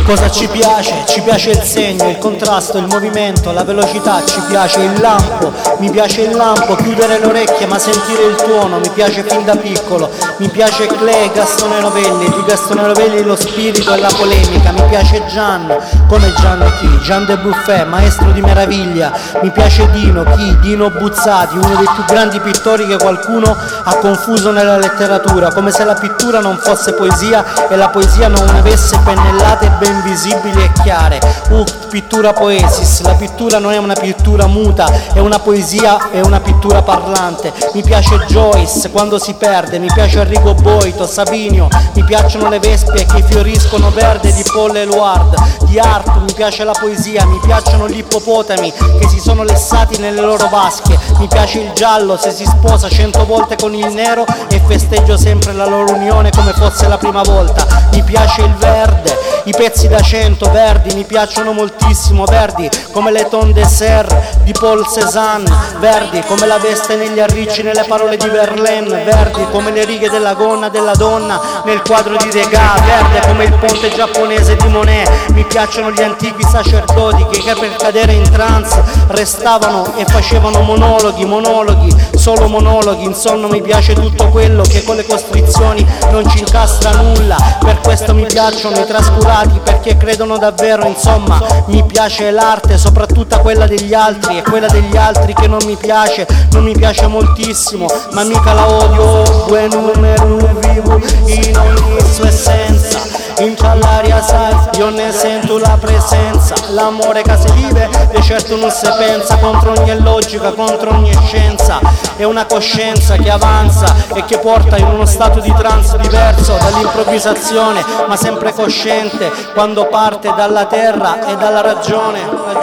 Cosa ci piace? Ci piace il segno, il contrasto, il movimento, la velocità, ci piace il lampo, mi piace il lampo, chiudere le orecchie ma sentire il tuono, mi piace fin da piccolo, mi piace Clay, Gastone Novelli, di Gastone Novelli lo spirito e la polemica, mi piace Gian, come Gian chi? Gian de Buffet, maestro di meraviglia, mi piace Dino, chi? Dino Buzzati, uno dei più grandi pittori che qualcuno ha confuso nella letteratura, come se la pittura non fosse poesia e la poesia non avesse pennellate ben visibili e chiare. Pittura poesis, la pittura non è una pittura muta, è una poesia, è una pittura parlante. Mi piace Joyce quando si perde, mi piace Enrico Boito, Sabinio, mi piacciono le vespe che fioriscono verde di Paul Eluard, di Art, mi piace la poesia, mi piacciono gli ippopotami che si sono lessati nelle loro vasche, mi piace il giallo se si sposa 100 volte con il nero e festeggio sempre la loro unione come fosse la prima volta. Mi piace il verde, i pezzi da 100 verdi mi piacciono moltissimo, verdi come le tonde serre di Paul Cézanne, verdi come la veste negli arricci nelle parole di Verlaine, verdi come le righe della gonna della donna nel quadro di Degas, verde come il ponte giapponese di Monet. Mi piacciono gli antichi sacerdoti che per cadere in trance restavano e facevano monologhi, solo monologhi, insomma mi piace tutto quello che con le costrizioni non ci incastra nulla, per questo mi piacciono i trascurati perché credono davvero, insomma mi piace l'arte, soprattutto quella degli altri, e quella degli altri che non mi piace moltissimo, ma mica la odio, due numeri vivo in ogni sua essenza. In l'aria sai, io ne sento la presenza, l'amore che si vive, di certo non si pensa, contro ogni logica, contro ogni scienza, è una coscienza che avanza e che porta in uno stato di trance diverso dall'improvvisazione, ma sempre cosciente, quando parte dalla terra e dalla ragione.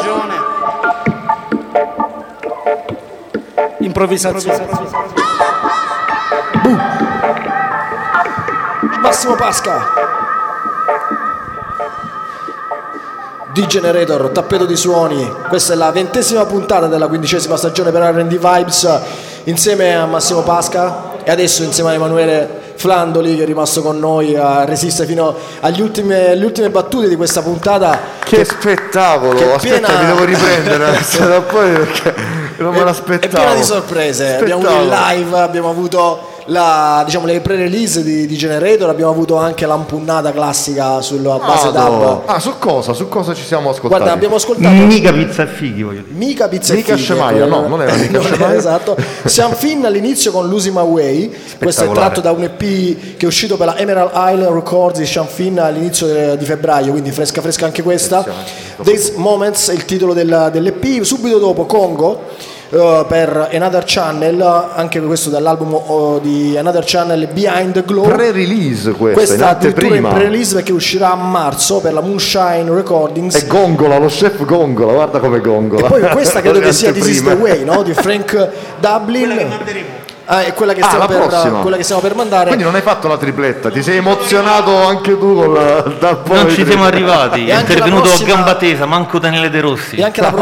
Improvvisazione. Massimo Pasca. D-Generator, tappeto di suoni. Questa è la 20ª puntata della 15ª stagione per R&D Vibes, insieme a Massimo Pasca e adesso insieme a Emanuele Flandoli, che è rimasto con noi a resistere fino alle ultime battute di questa puntata. Che spettacolo! Che aspetta, piena... mi devo riprendere da poi perché non me l'aspettavo. È piena di sorprese. Abbiamo avuto il live, abbiamo avuto le pre-release di Generator, abbiamo avuto anche l'ampunnata classica sulla base dub. Su cosa ci siamo ascoltati? Guarda, abbiamo ascoltato mica pizza e fighi, voglio dire. Mica pizza e fighi, Scemaia, no, non era mica Scemaia. Esatto. Siamo fin all'inizio con Losing My Way. Questo è tratto da un EP che è uscito per la Emerald Isle Records di Sean Finn all'inizio di febbraio, quindi fresca anche questa. These Moments è il titolo dell'EP. Subito dopo Congo per Another Channel, anche questo dall'album di Another Channel, Behind the Glow. Pre-release questa addirittura in pre-release perché uscirà a marzo per la Moonshine Recordings. E Gongola, lo chef Gongola, guarda come Gongola. E poi questa credo che sia This Is The Way, no? Di Frank Dublin. È quella che stiamo per mandare. Quindi non hai fatto la tripletta, ti sei emozionato anche tu con dal poi. Non ci siamo arrivati, è intervenuto a gamba tesa, manco Daniele De Rossi.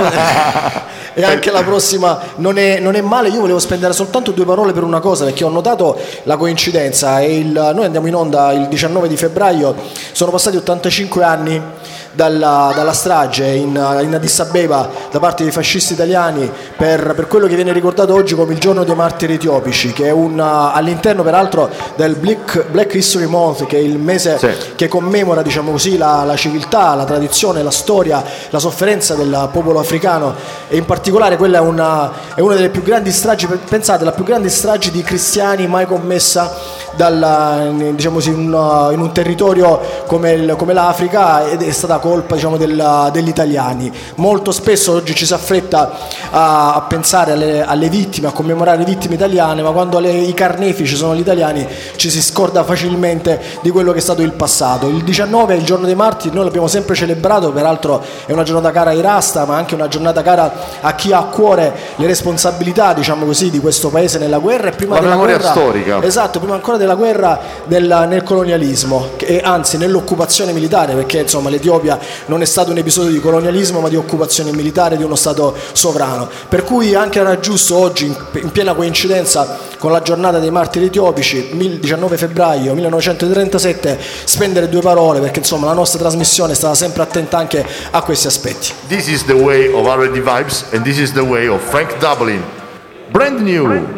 E anche la prossima non è male. Io volevo spendere soltanto 2 parole per una cosa, perché ho notato la coincidenza. Noi andiamo in onda il 19 di febbraio, sono passati 85 anni dalla strage in Addis Abeba da parte dei fascisti italiani, per quello che viene ricordato oggi come il giorno dei martiri etiopici, che è all'interno peraltro del Black History Month, che è il mese che commemora, diciamo così, la civiltà, la tradizione, la storia, la sofferenza del popolo africano, e in particolare quella è una delle più grandi stragi, pensate, la più grande strage di cristiani mai commessa diciamo così, in un territorio come l'Africa, ed è stata colpa, diciamo, degli italiani. Molto spesso oggi ci si affretta a pensare alle vittime, a commemorare le vittime italiane, ma quando i carnefici sono gli italiani ci si scorda facilmente di quello che è stato il passato. Il 19 è il giorno dei martiri, noi l'abbiamo sempre celebrato, peraltro è una giornata cara ai Rasta, ma anche una giornata cara a chi ha a cuore le responsabilità, diciamo così, di questo paese nella guerra, e prima la della memoria guerra, storica. esatto, prima ancora della guerra nel colonialismo, anzi nell'occupazione militare, perché insomma l'Etiopia non è stato un episodio di colonialismo ma di occupazione militare di uno Stato sovrano, per cui anche era giusto oggi, in piena coincidenza con la giornata dei martiri etiopici, 19 febbraio 1937, spendere due parole, perché insomma la nostra trasmissione è stata sempre attenta anche a questi aspetti. This is the way of R&D Vibes and this is the way of Frank Dublin. Brand new.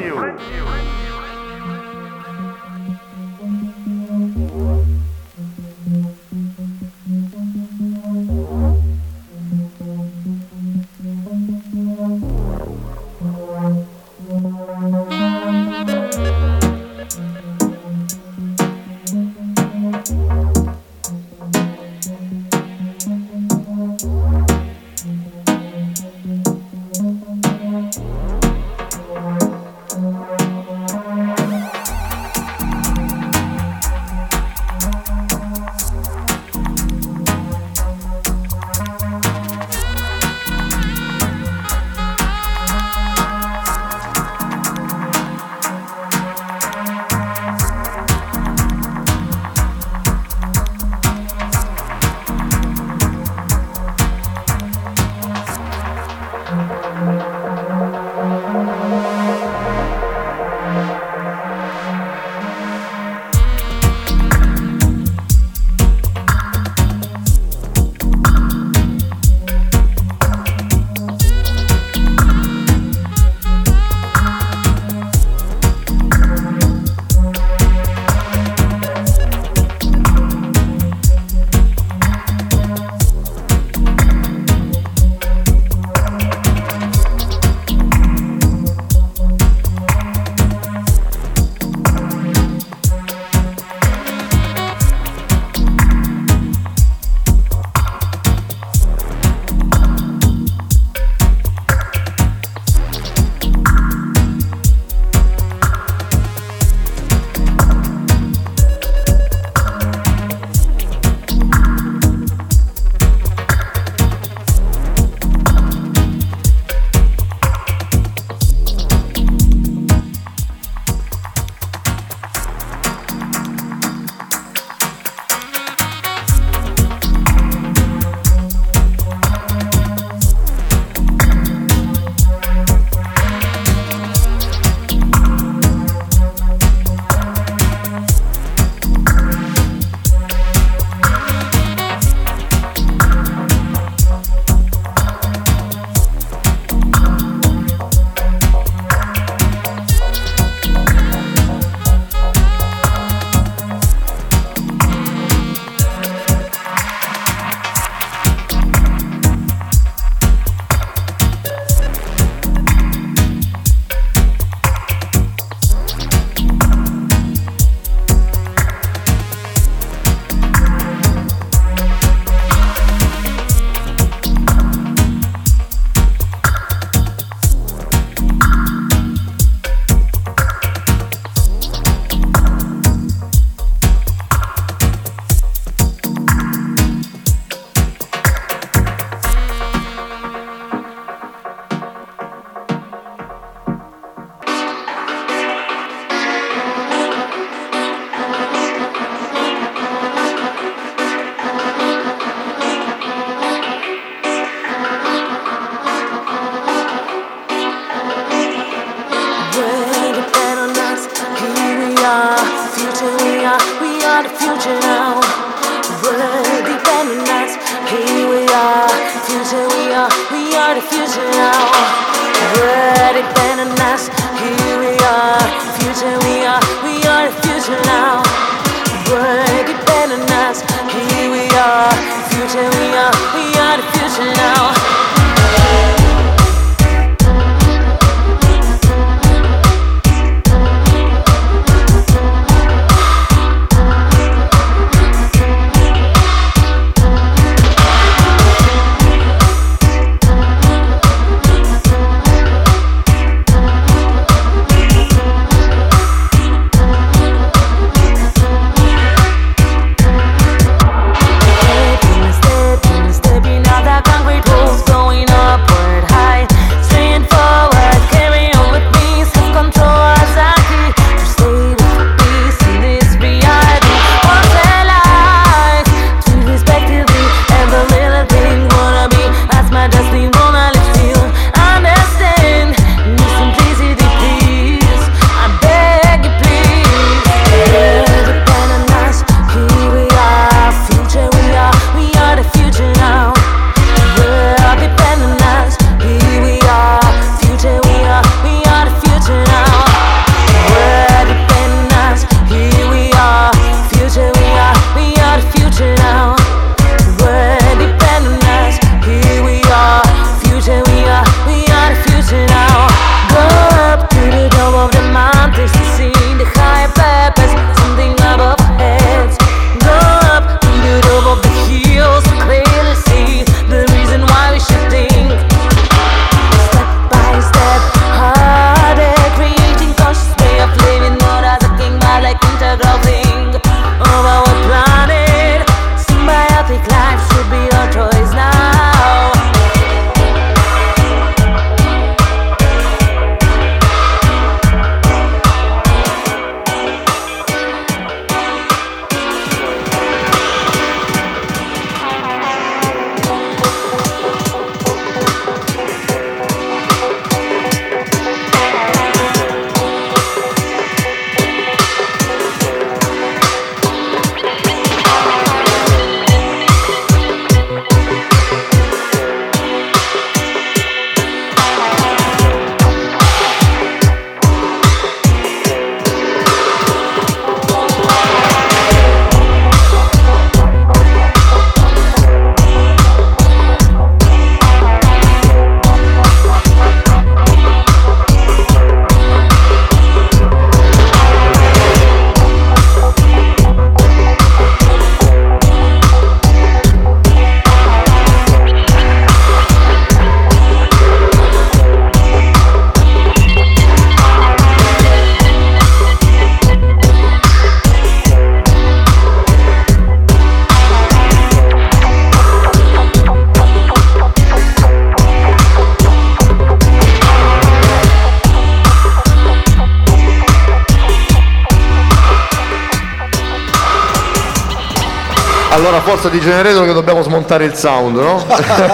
Allora forza di Generator che dobbiamo smontare il sound, no?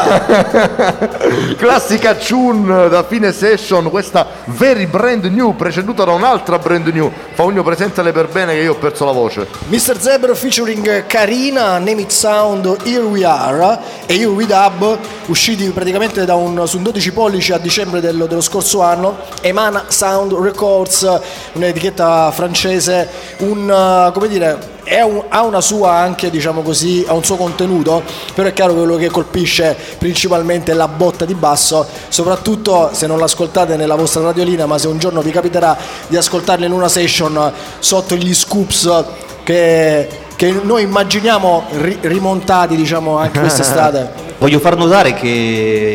Classica tune da fine session, questa very brand new, preceduta da un'altra brand new. Faugno, presentale per bene che io ho perso la voce. Mr. Zebra featuring Karina, Name It Sound, Here We Are e Here We Dub, usciti praticamente su 12 pollici a dicembre dello scorso anno. Emana Sound Records, un'etichetta francese, come dire, ha una sua anche, diciamo così, ha un suo contenuto, però è chiaro che quello che colpisce principalmente è la botta di basso, soprattutto se non l'ascoltate nella vostra radiolina, ma se un giorno vi capiterà di ascoltarla in una session sotto gli scoops che noi immaginiamo rimontati, diciamo, anche quest'estate. Voglio far notare che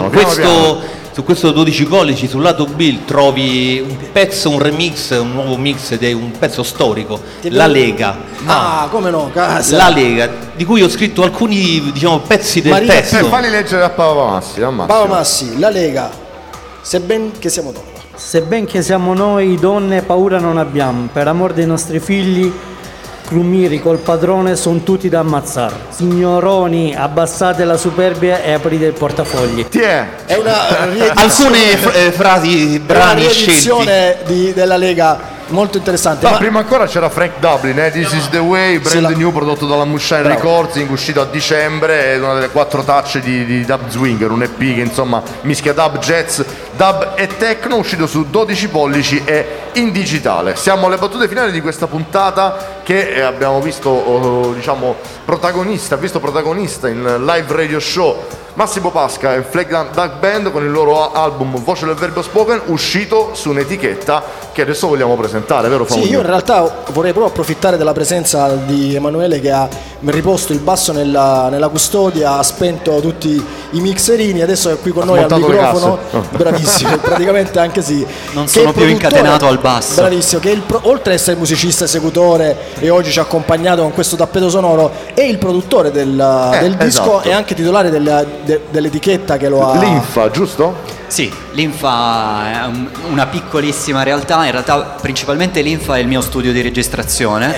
su questo 12 pollici, sul lato B, trovi un pezzo, un remix, un nuovo mix ed è un pezzo storico, La Lega. Come no, casa. La Lega, di cui ho scritto alcuni, diciamo, pezzi del testo. Falli leggere a Paolo Massi. Paolo Massi, La Lega, sebben che siamo donne. Sebben che siamo noi donne, paura non abbiamo, per amor dei nostri figli, crumiri col padrone sono tutti da ammazzare. Signoroni, abbassate la superbia e aprite il portafogli. È una alcune frasi, brani scelti della Lega molto interessante. Ma prima ancora c'era Frank Dublin, This Is The Way, brand new, prodotto dalla Mushine Records, uscito a dicembre, è una delle 4 tracce di Dub Swinger, un EP che insomma mischia dub, jazz, dub e techno, uscito su 12 pollici e in digitale. Siamo alle battute finali di questa puntata che abbiamo visto protagonista in live radio show Massimo Pasca e Flag Duck Band con il loro album Voce del Verbo Spoken, uscito su un'etichetta che adesso vogliamo presentare, vero Fabio? Sì, io in realtà vorrei proprio approfittare della presenza di Emanuele che ha riposto il basso nella custodia, ha spento tutti i mixerini, adesso è qui con noi al microfono. Bravissimo, praticamente anche sì. Non sono più incatenato al basso. Bravissimo, che oltre ad essere musicista esecutore e oggi ci ha accompagnato con questo tappeto sonoro, è il produttore del disco e anche titolare dell'etichetta che lo ha. Linfa, giusto? Sì, Linfa è una piccolissima realtà, in realtà principalmente Linfa è il mio studio di registrazione,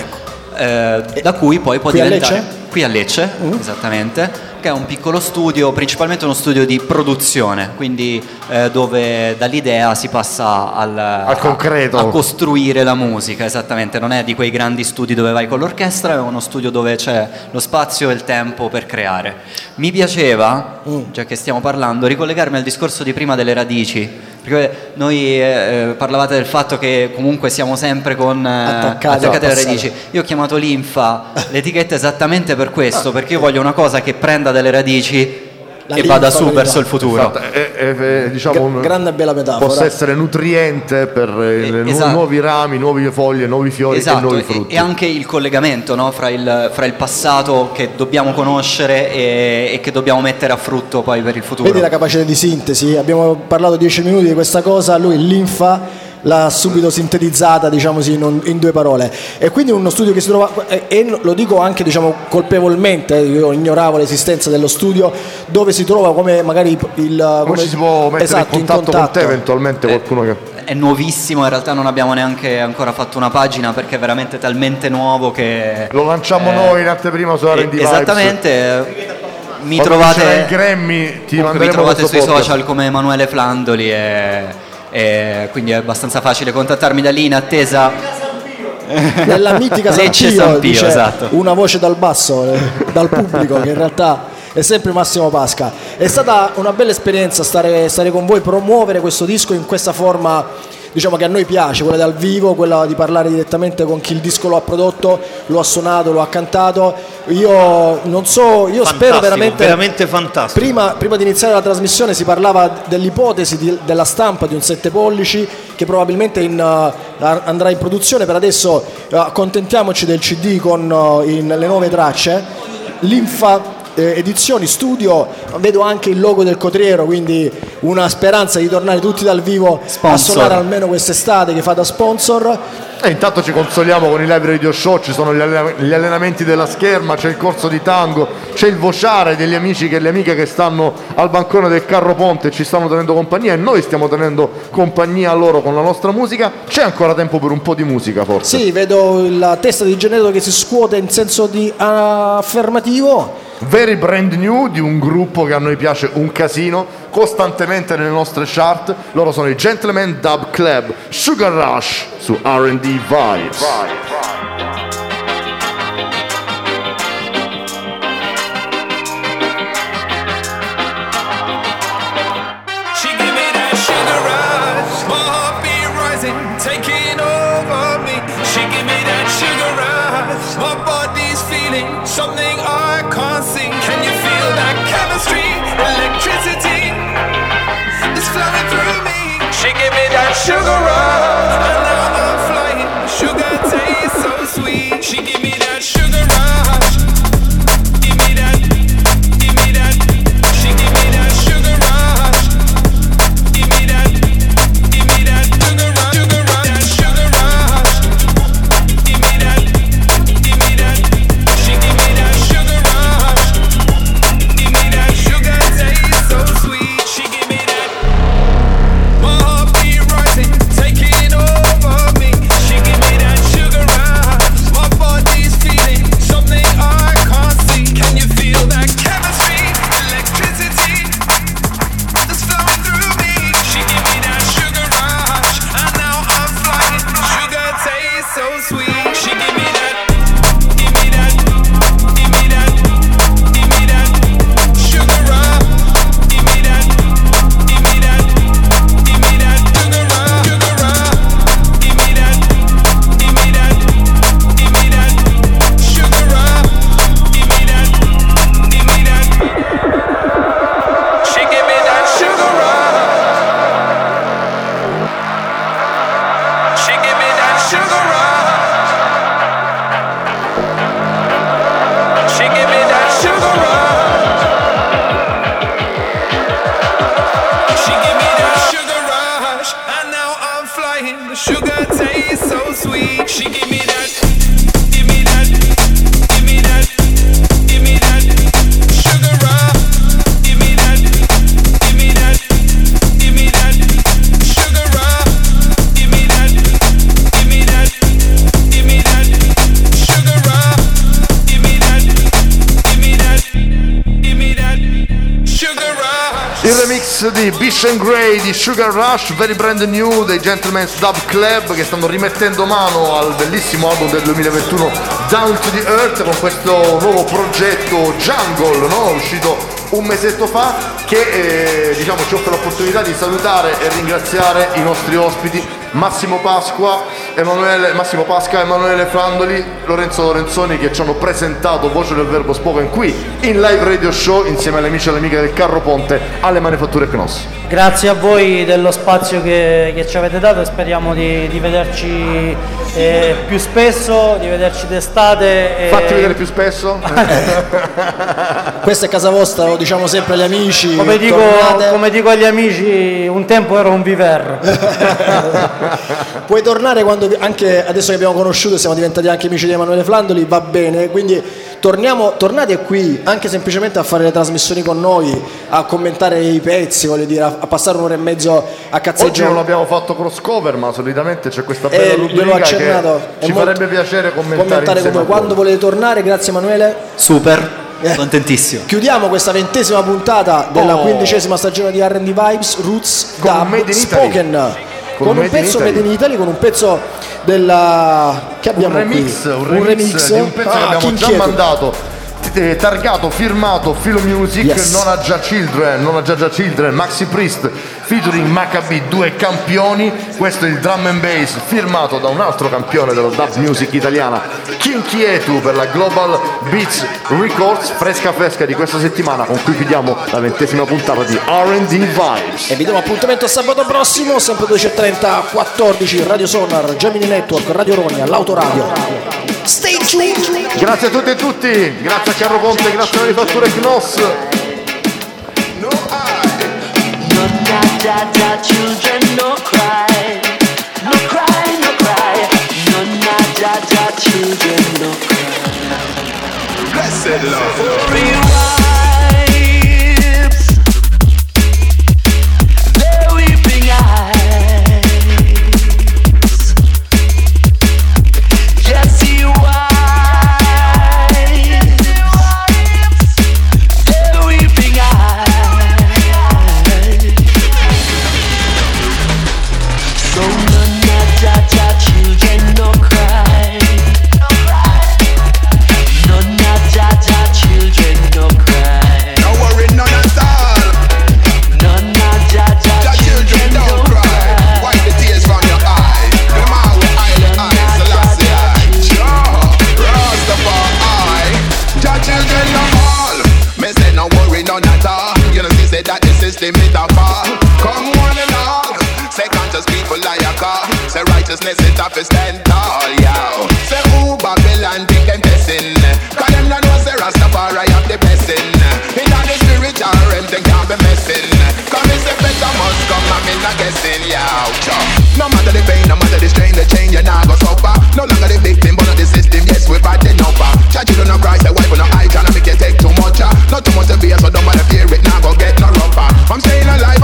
da cui poi può diventare... Qui a Lecce, esattamente, che è un piccolo studio, principalmente uno studio di produzione, quindi dove dall'idea si passa al concreto, a costruire la musica, esattamente. Non è di quei grandi studi dove vai con l'orchestra, è uno studio dove c'è lo spazio e il tempo per creare. Mi piaceva, già che stiamo parlando, ricollegarmi al discorso di prima delle radici, perché noi parlavate del fatto che comunque siamo sempre attaccati alle radici. Io ho chiamato Linfa l'etichetta esattamente per questo, perché io voglio una cosa che prenda delle radici e vada su verso il futuro. Diciamo grande bella metafora. Possa essere nutriente per nuovi rami, nuove foglie, nuovi fiori e nuovi frutti. E anche il collegamento, no? fra il passato che dobbiamo conoscere e che dobbiamo mettere a frutto poi per il futuro. Vedi la capacità di sintesi, abbiamo parlato 10 minuti di questa cosa, lui Linfa l'ha subito sintetizzata, diciamo così, in 2 parole. E quindi uno studio che si trova, e lo dico anche, diciamo, colpevolmente, io ignoravo l'esistenza dello studio, dove si trova come magari come ci si può mettere in contatto con te eventualmente, qualcuno che... È nuovissimo, in realtà non abbiamo neanche ancora fatto una pagina perché è veramente talmente nuovo che... Lo lanciamo noi in anteprima su R&D Vibes. Esattamente. Mi trovate Grammy, mi trovate sui social come Emanuele Flandoli e quindi è abbastanza facile contattarmi da lì in attesa nella mitica San Pio, esatto. Una voce dal basso, dal pubblico, che in realtà è sempre Massimo Pasca. È stata una bella esperienza stare con voi, promuovere questo disco in questa forma, diciamo, che a noi piace, quella dal vivo, quella di parlare direttamente con chi il disco lo ha prodotto, lo ha suonato, lo ha cantato. Io non so, io spero veramente fantastico. Prima di iniziare la trasmissione si parlava dell'ipotesi della stampa di un 7 pollici che probabilmente andrà in produzione. Per adesso accontentiamoci del CD con le nuove tracce. Linfa edizioni studio, vedo anche il logo del Cotriero, quindi una speranza di tornare tutti dal vivo a suonare almeno quest'estate, che fa da sponsor. E intanto ci consoliamo con i live radio show, ci sono gli allenamenti della scherma, c'è il corso di tango, c'è il vociare degli amici e le amiche che stanno al bancone del carro ponte e ci stanno tenendo compagnia, e noi stiamo tenendo compagnia a loro con la nostra musica. C'è ancora tempo per un po' di musica, forse? Sì, vedo la testa di Geneto che si scuote in senso di affermativo. Very Brand New, di un gruppo che a noi piace un casino, costantemente nelle nostre chart. Loro sono i Gentleman Dub Club, Sugar Rush su R&D Vibes. Something I can't sing. Can you feel that chemistry? Electricity is flowing through me. She give me that sugar rush, and now I'm flying. Sugar tastes so sweet. She give me that sugar rush. Give me that, give me that. She give me that sugar rush. Give me that, give me that sugar rush, sugar rush, that sugar rush. Give me that, give me that. She give me that sugar rush. Give me that sugar taste so sweet. She give me that. My heart beat rising, taking over me. She give me that sugar rush. My body's feeling something I can't see. Can you feel that chemistry, electricity that's flowing through me? She give me that sugar rush, and now I'm flying. Sugar tastes so sweet. She give me that. Give me that. Give me that. Give me that. Sugar rush. Give me that. Give me that. Give me that. Sugar rush. Sugar rush. Give me that. Give me that. Give me that. Sugar rush. Give me that. Give me that. She give me that sugar rush. She give me that sugar rush. She give me that sugar rush. She give me that sugar rush, and now I'm flying. The sugar tastes so sweet. She give me that. Give me that. Give me that. Give me that. Sugar rush. Give me that. Give me that. Give me that. Sugar rush. Give me that. Give me that. Give me that. Sugar rush. Give me that. Give me that. Give me that. Sugar rush. Il remix di Bish and Gray di Sugar Rush, Very Brand New dei Gentleman's Dub Club, che stanno rimettendo mano al bellissimo album del 2021 Down to the Earth, con questo nuovo progetto Jungle, no? Uscito un mesetto fa, che diciamo ci offre l'opportunità di salutare e ringraziare i nostri ospiti Massimo Pasqua, Emanuele Frandoli, Lorenzo Lorenzoni, che ci hanno presentato Voce del Verbo Spoken qui in live radio show insieme agli amici e alle amiche del Carro Ponte alle Manifatture Knos. Grazie a voi dello spazio che ci avete dato, e speriamo di vederci più spesso, di vederci d'estate. Fatti vedere più spesso. Questa è casa vostra, lo diciamo sempre agli amici. Come dico agli amici, un tempo ero un viver. Puoi tornare quando, anche adesso che abbiamo conosciuto e siamo diventati anche amici di Emanuele Flandoli, va bene, quindi tornate qui anche semplicemente a fare le trasmissioni con noi, a commentare i pezzi, voglio dire, a passare un'ora e mezzo a cazzeggiare. Oggi non l'abbiamo fatto cross cover, ma solitamente c'è questa bella rubrica che ci farebbe piacere commentare con voi. Quando volete tornare, grazie Emanuele. Super, contentissimo. Chiudiamo questa 20ª puntata della 15ª stagione di R&D Vibes Roots Dub Spoken con un pezzo Made in Italy, con un pezzo della che abbiamo un remix di un pezzo che abbiamo già mandato, targato, firmato Philo Music, yes. Non a Già Children, Maxi Priest featuring Maccabi, due campioni. Questo è il drum and bass firmato da un altro campione della dub music italiana, Kinkietu, per la Global Beats Records, fresca di questa settimana, con cui chiudiamo la 20ª puntata di R&D Vibes. E vi diamo appuntamento a sabato prossimo, sempre 12:30, 14, Radio Sonar, Gemini Network, Radio Ronia, l'Autoradio. Stay tuned. Grazie a tutti e tutti, grazie a Carlo Ponte, grazie a Manifatture Knos. No da children no cry, no cry, no cry. No da children no cry. Blessed love. Wives, their weeping eyes. Jesse wives, their weeping eyes. So none of children no cry. None of children no cry. No worry, none at all. None of children don't cry. Wipe the tears from your eyes. Them all with eyes, Selassie. Rastafari. Your children no all. Me say no worry, none at all. You know, say that the system is a fall. Come one and all. Say conscious people like a car. Say righteousness it have to stand tall, yeah. Say who Babylon think them testing. Cause them not know say Rastafari have the blessing. In all the spiritual realm they can't be messing. Cause me say better must come and me not guessing, yeah. No matter the pain, no matter the strain, the change you not go suffer. No longer the victim but not the system, yes we bad enough. Child you don't know Christ, the wife on no eye trying to make you take too much. Not too much to be so don't matter fear it, now go get no rougher. I'm staying alive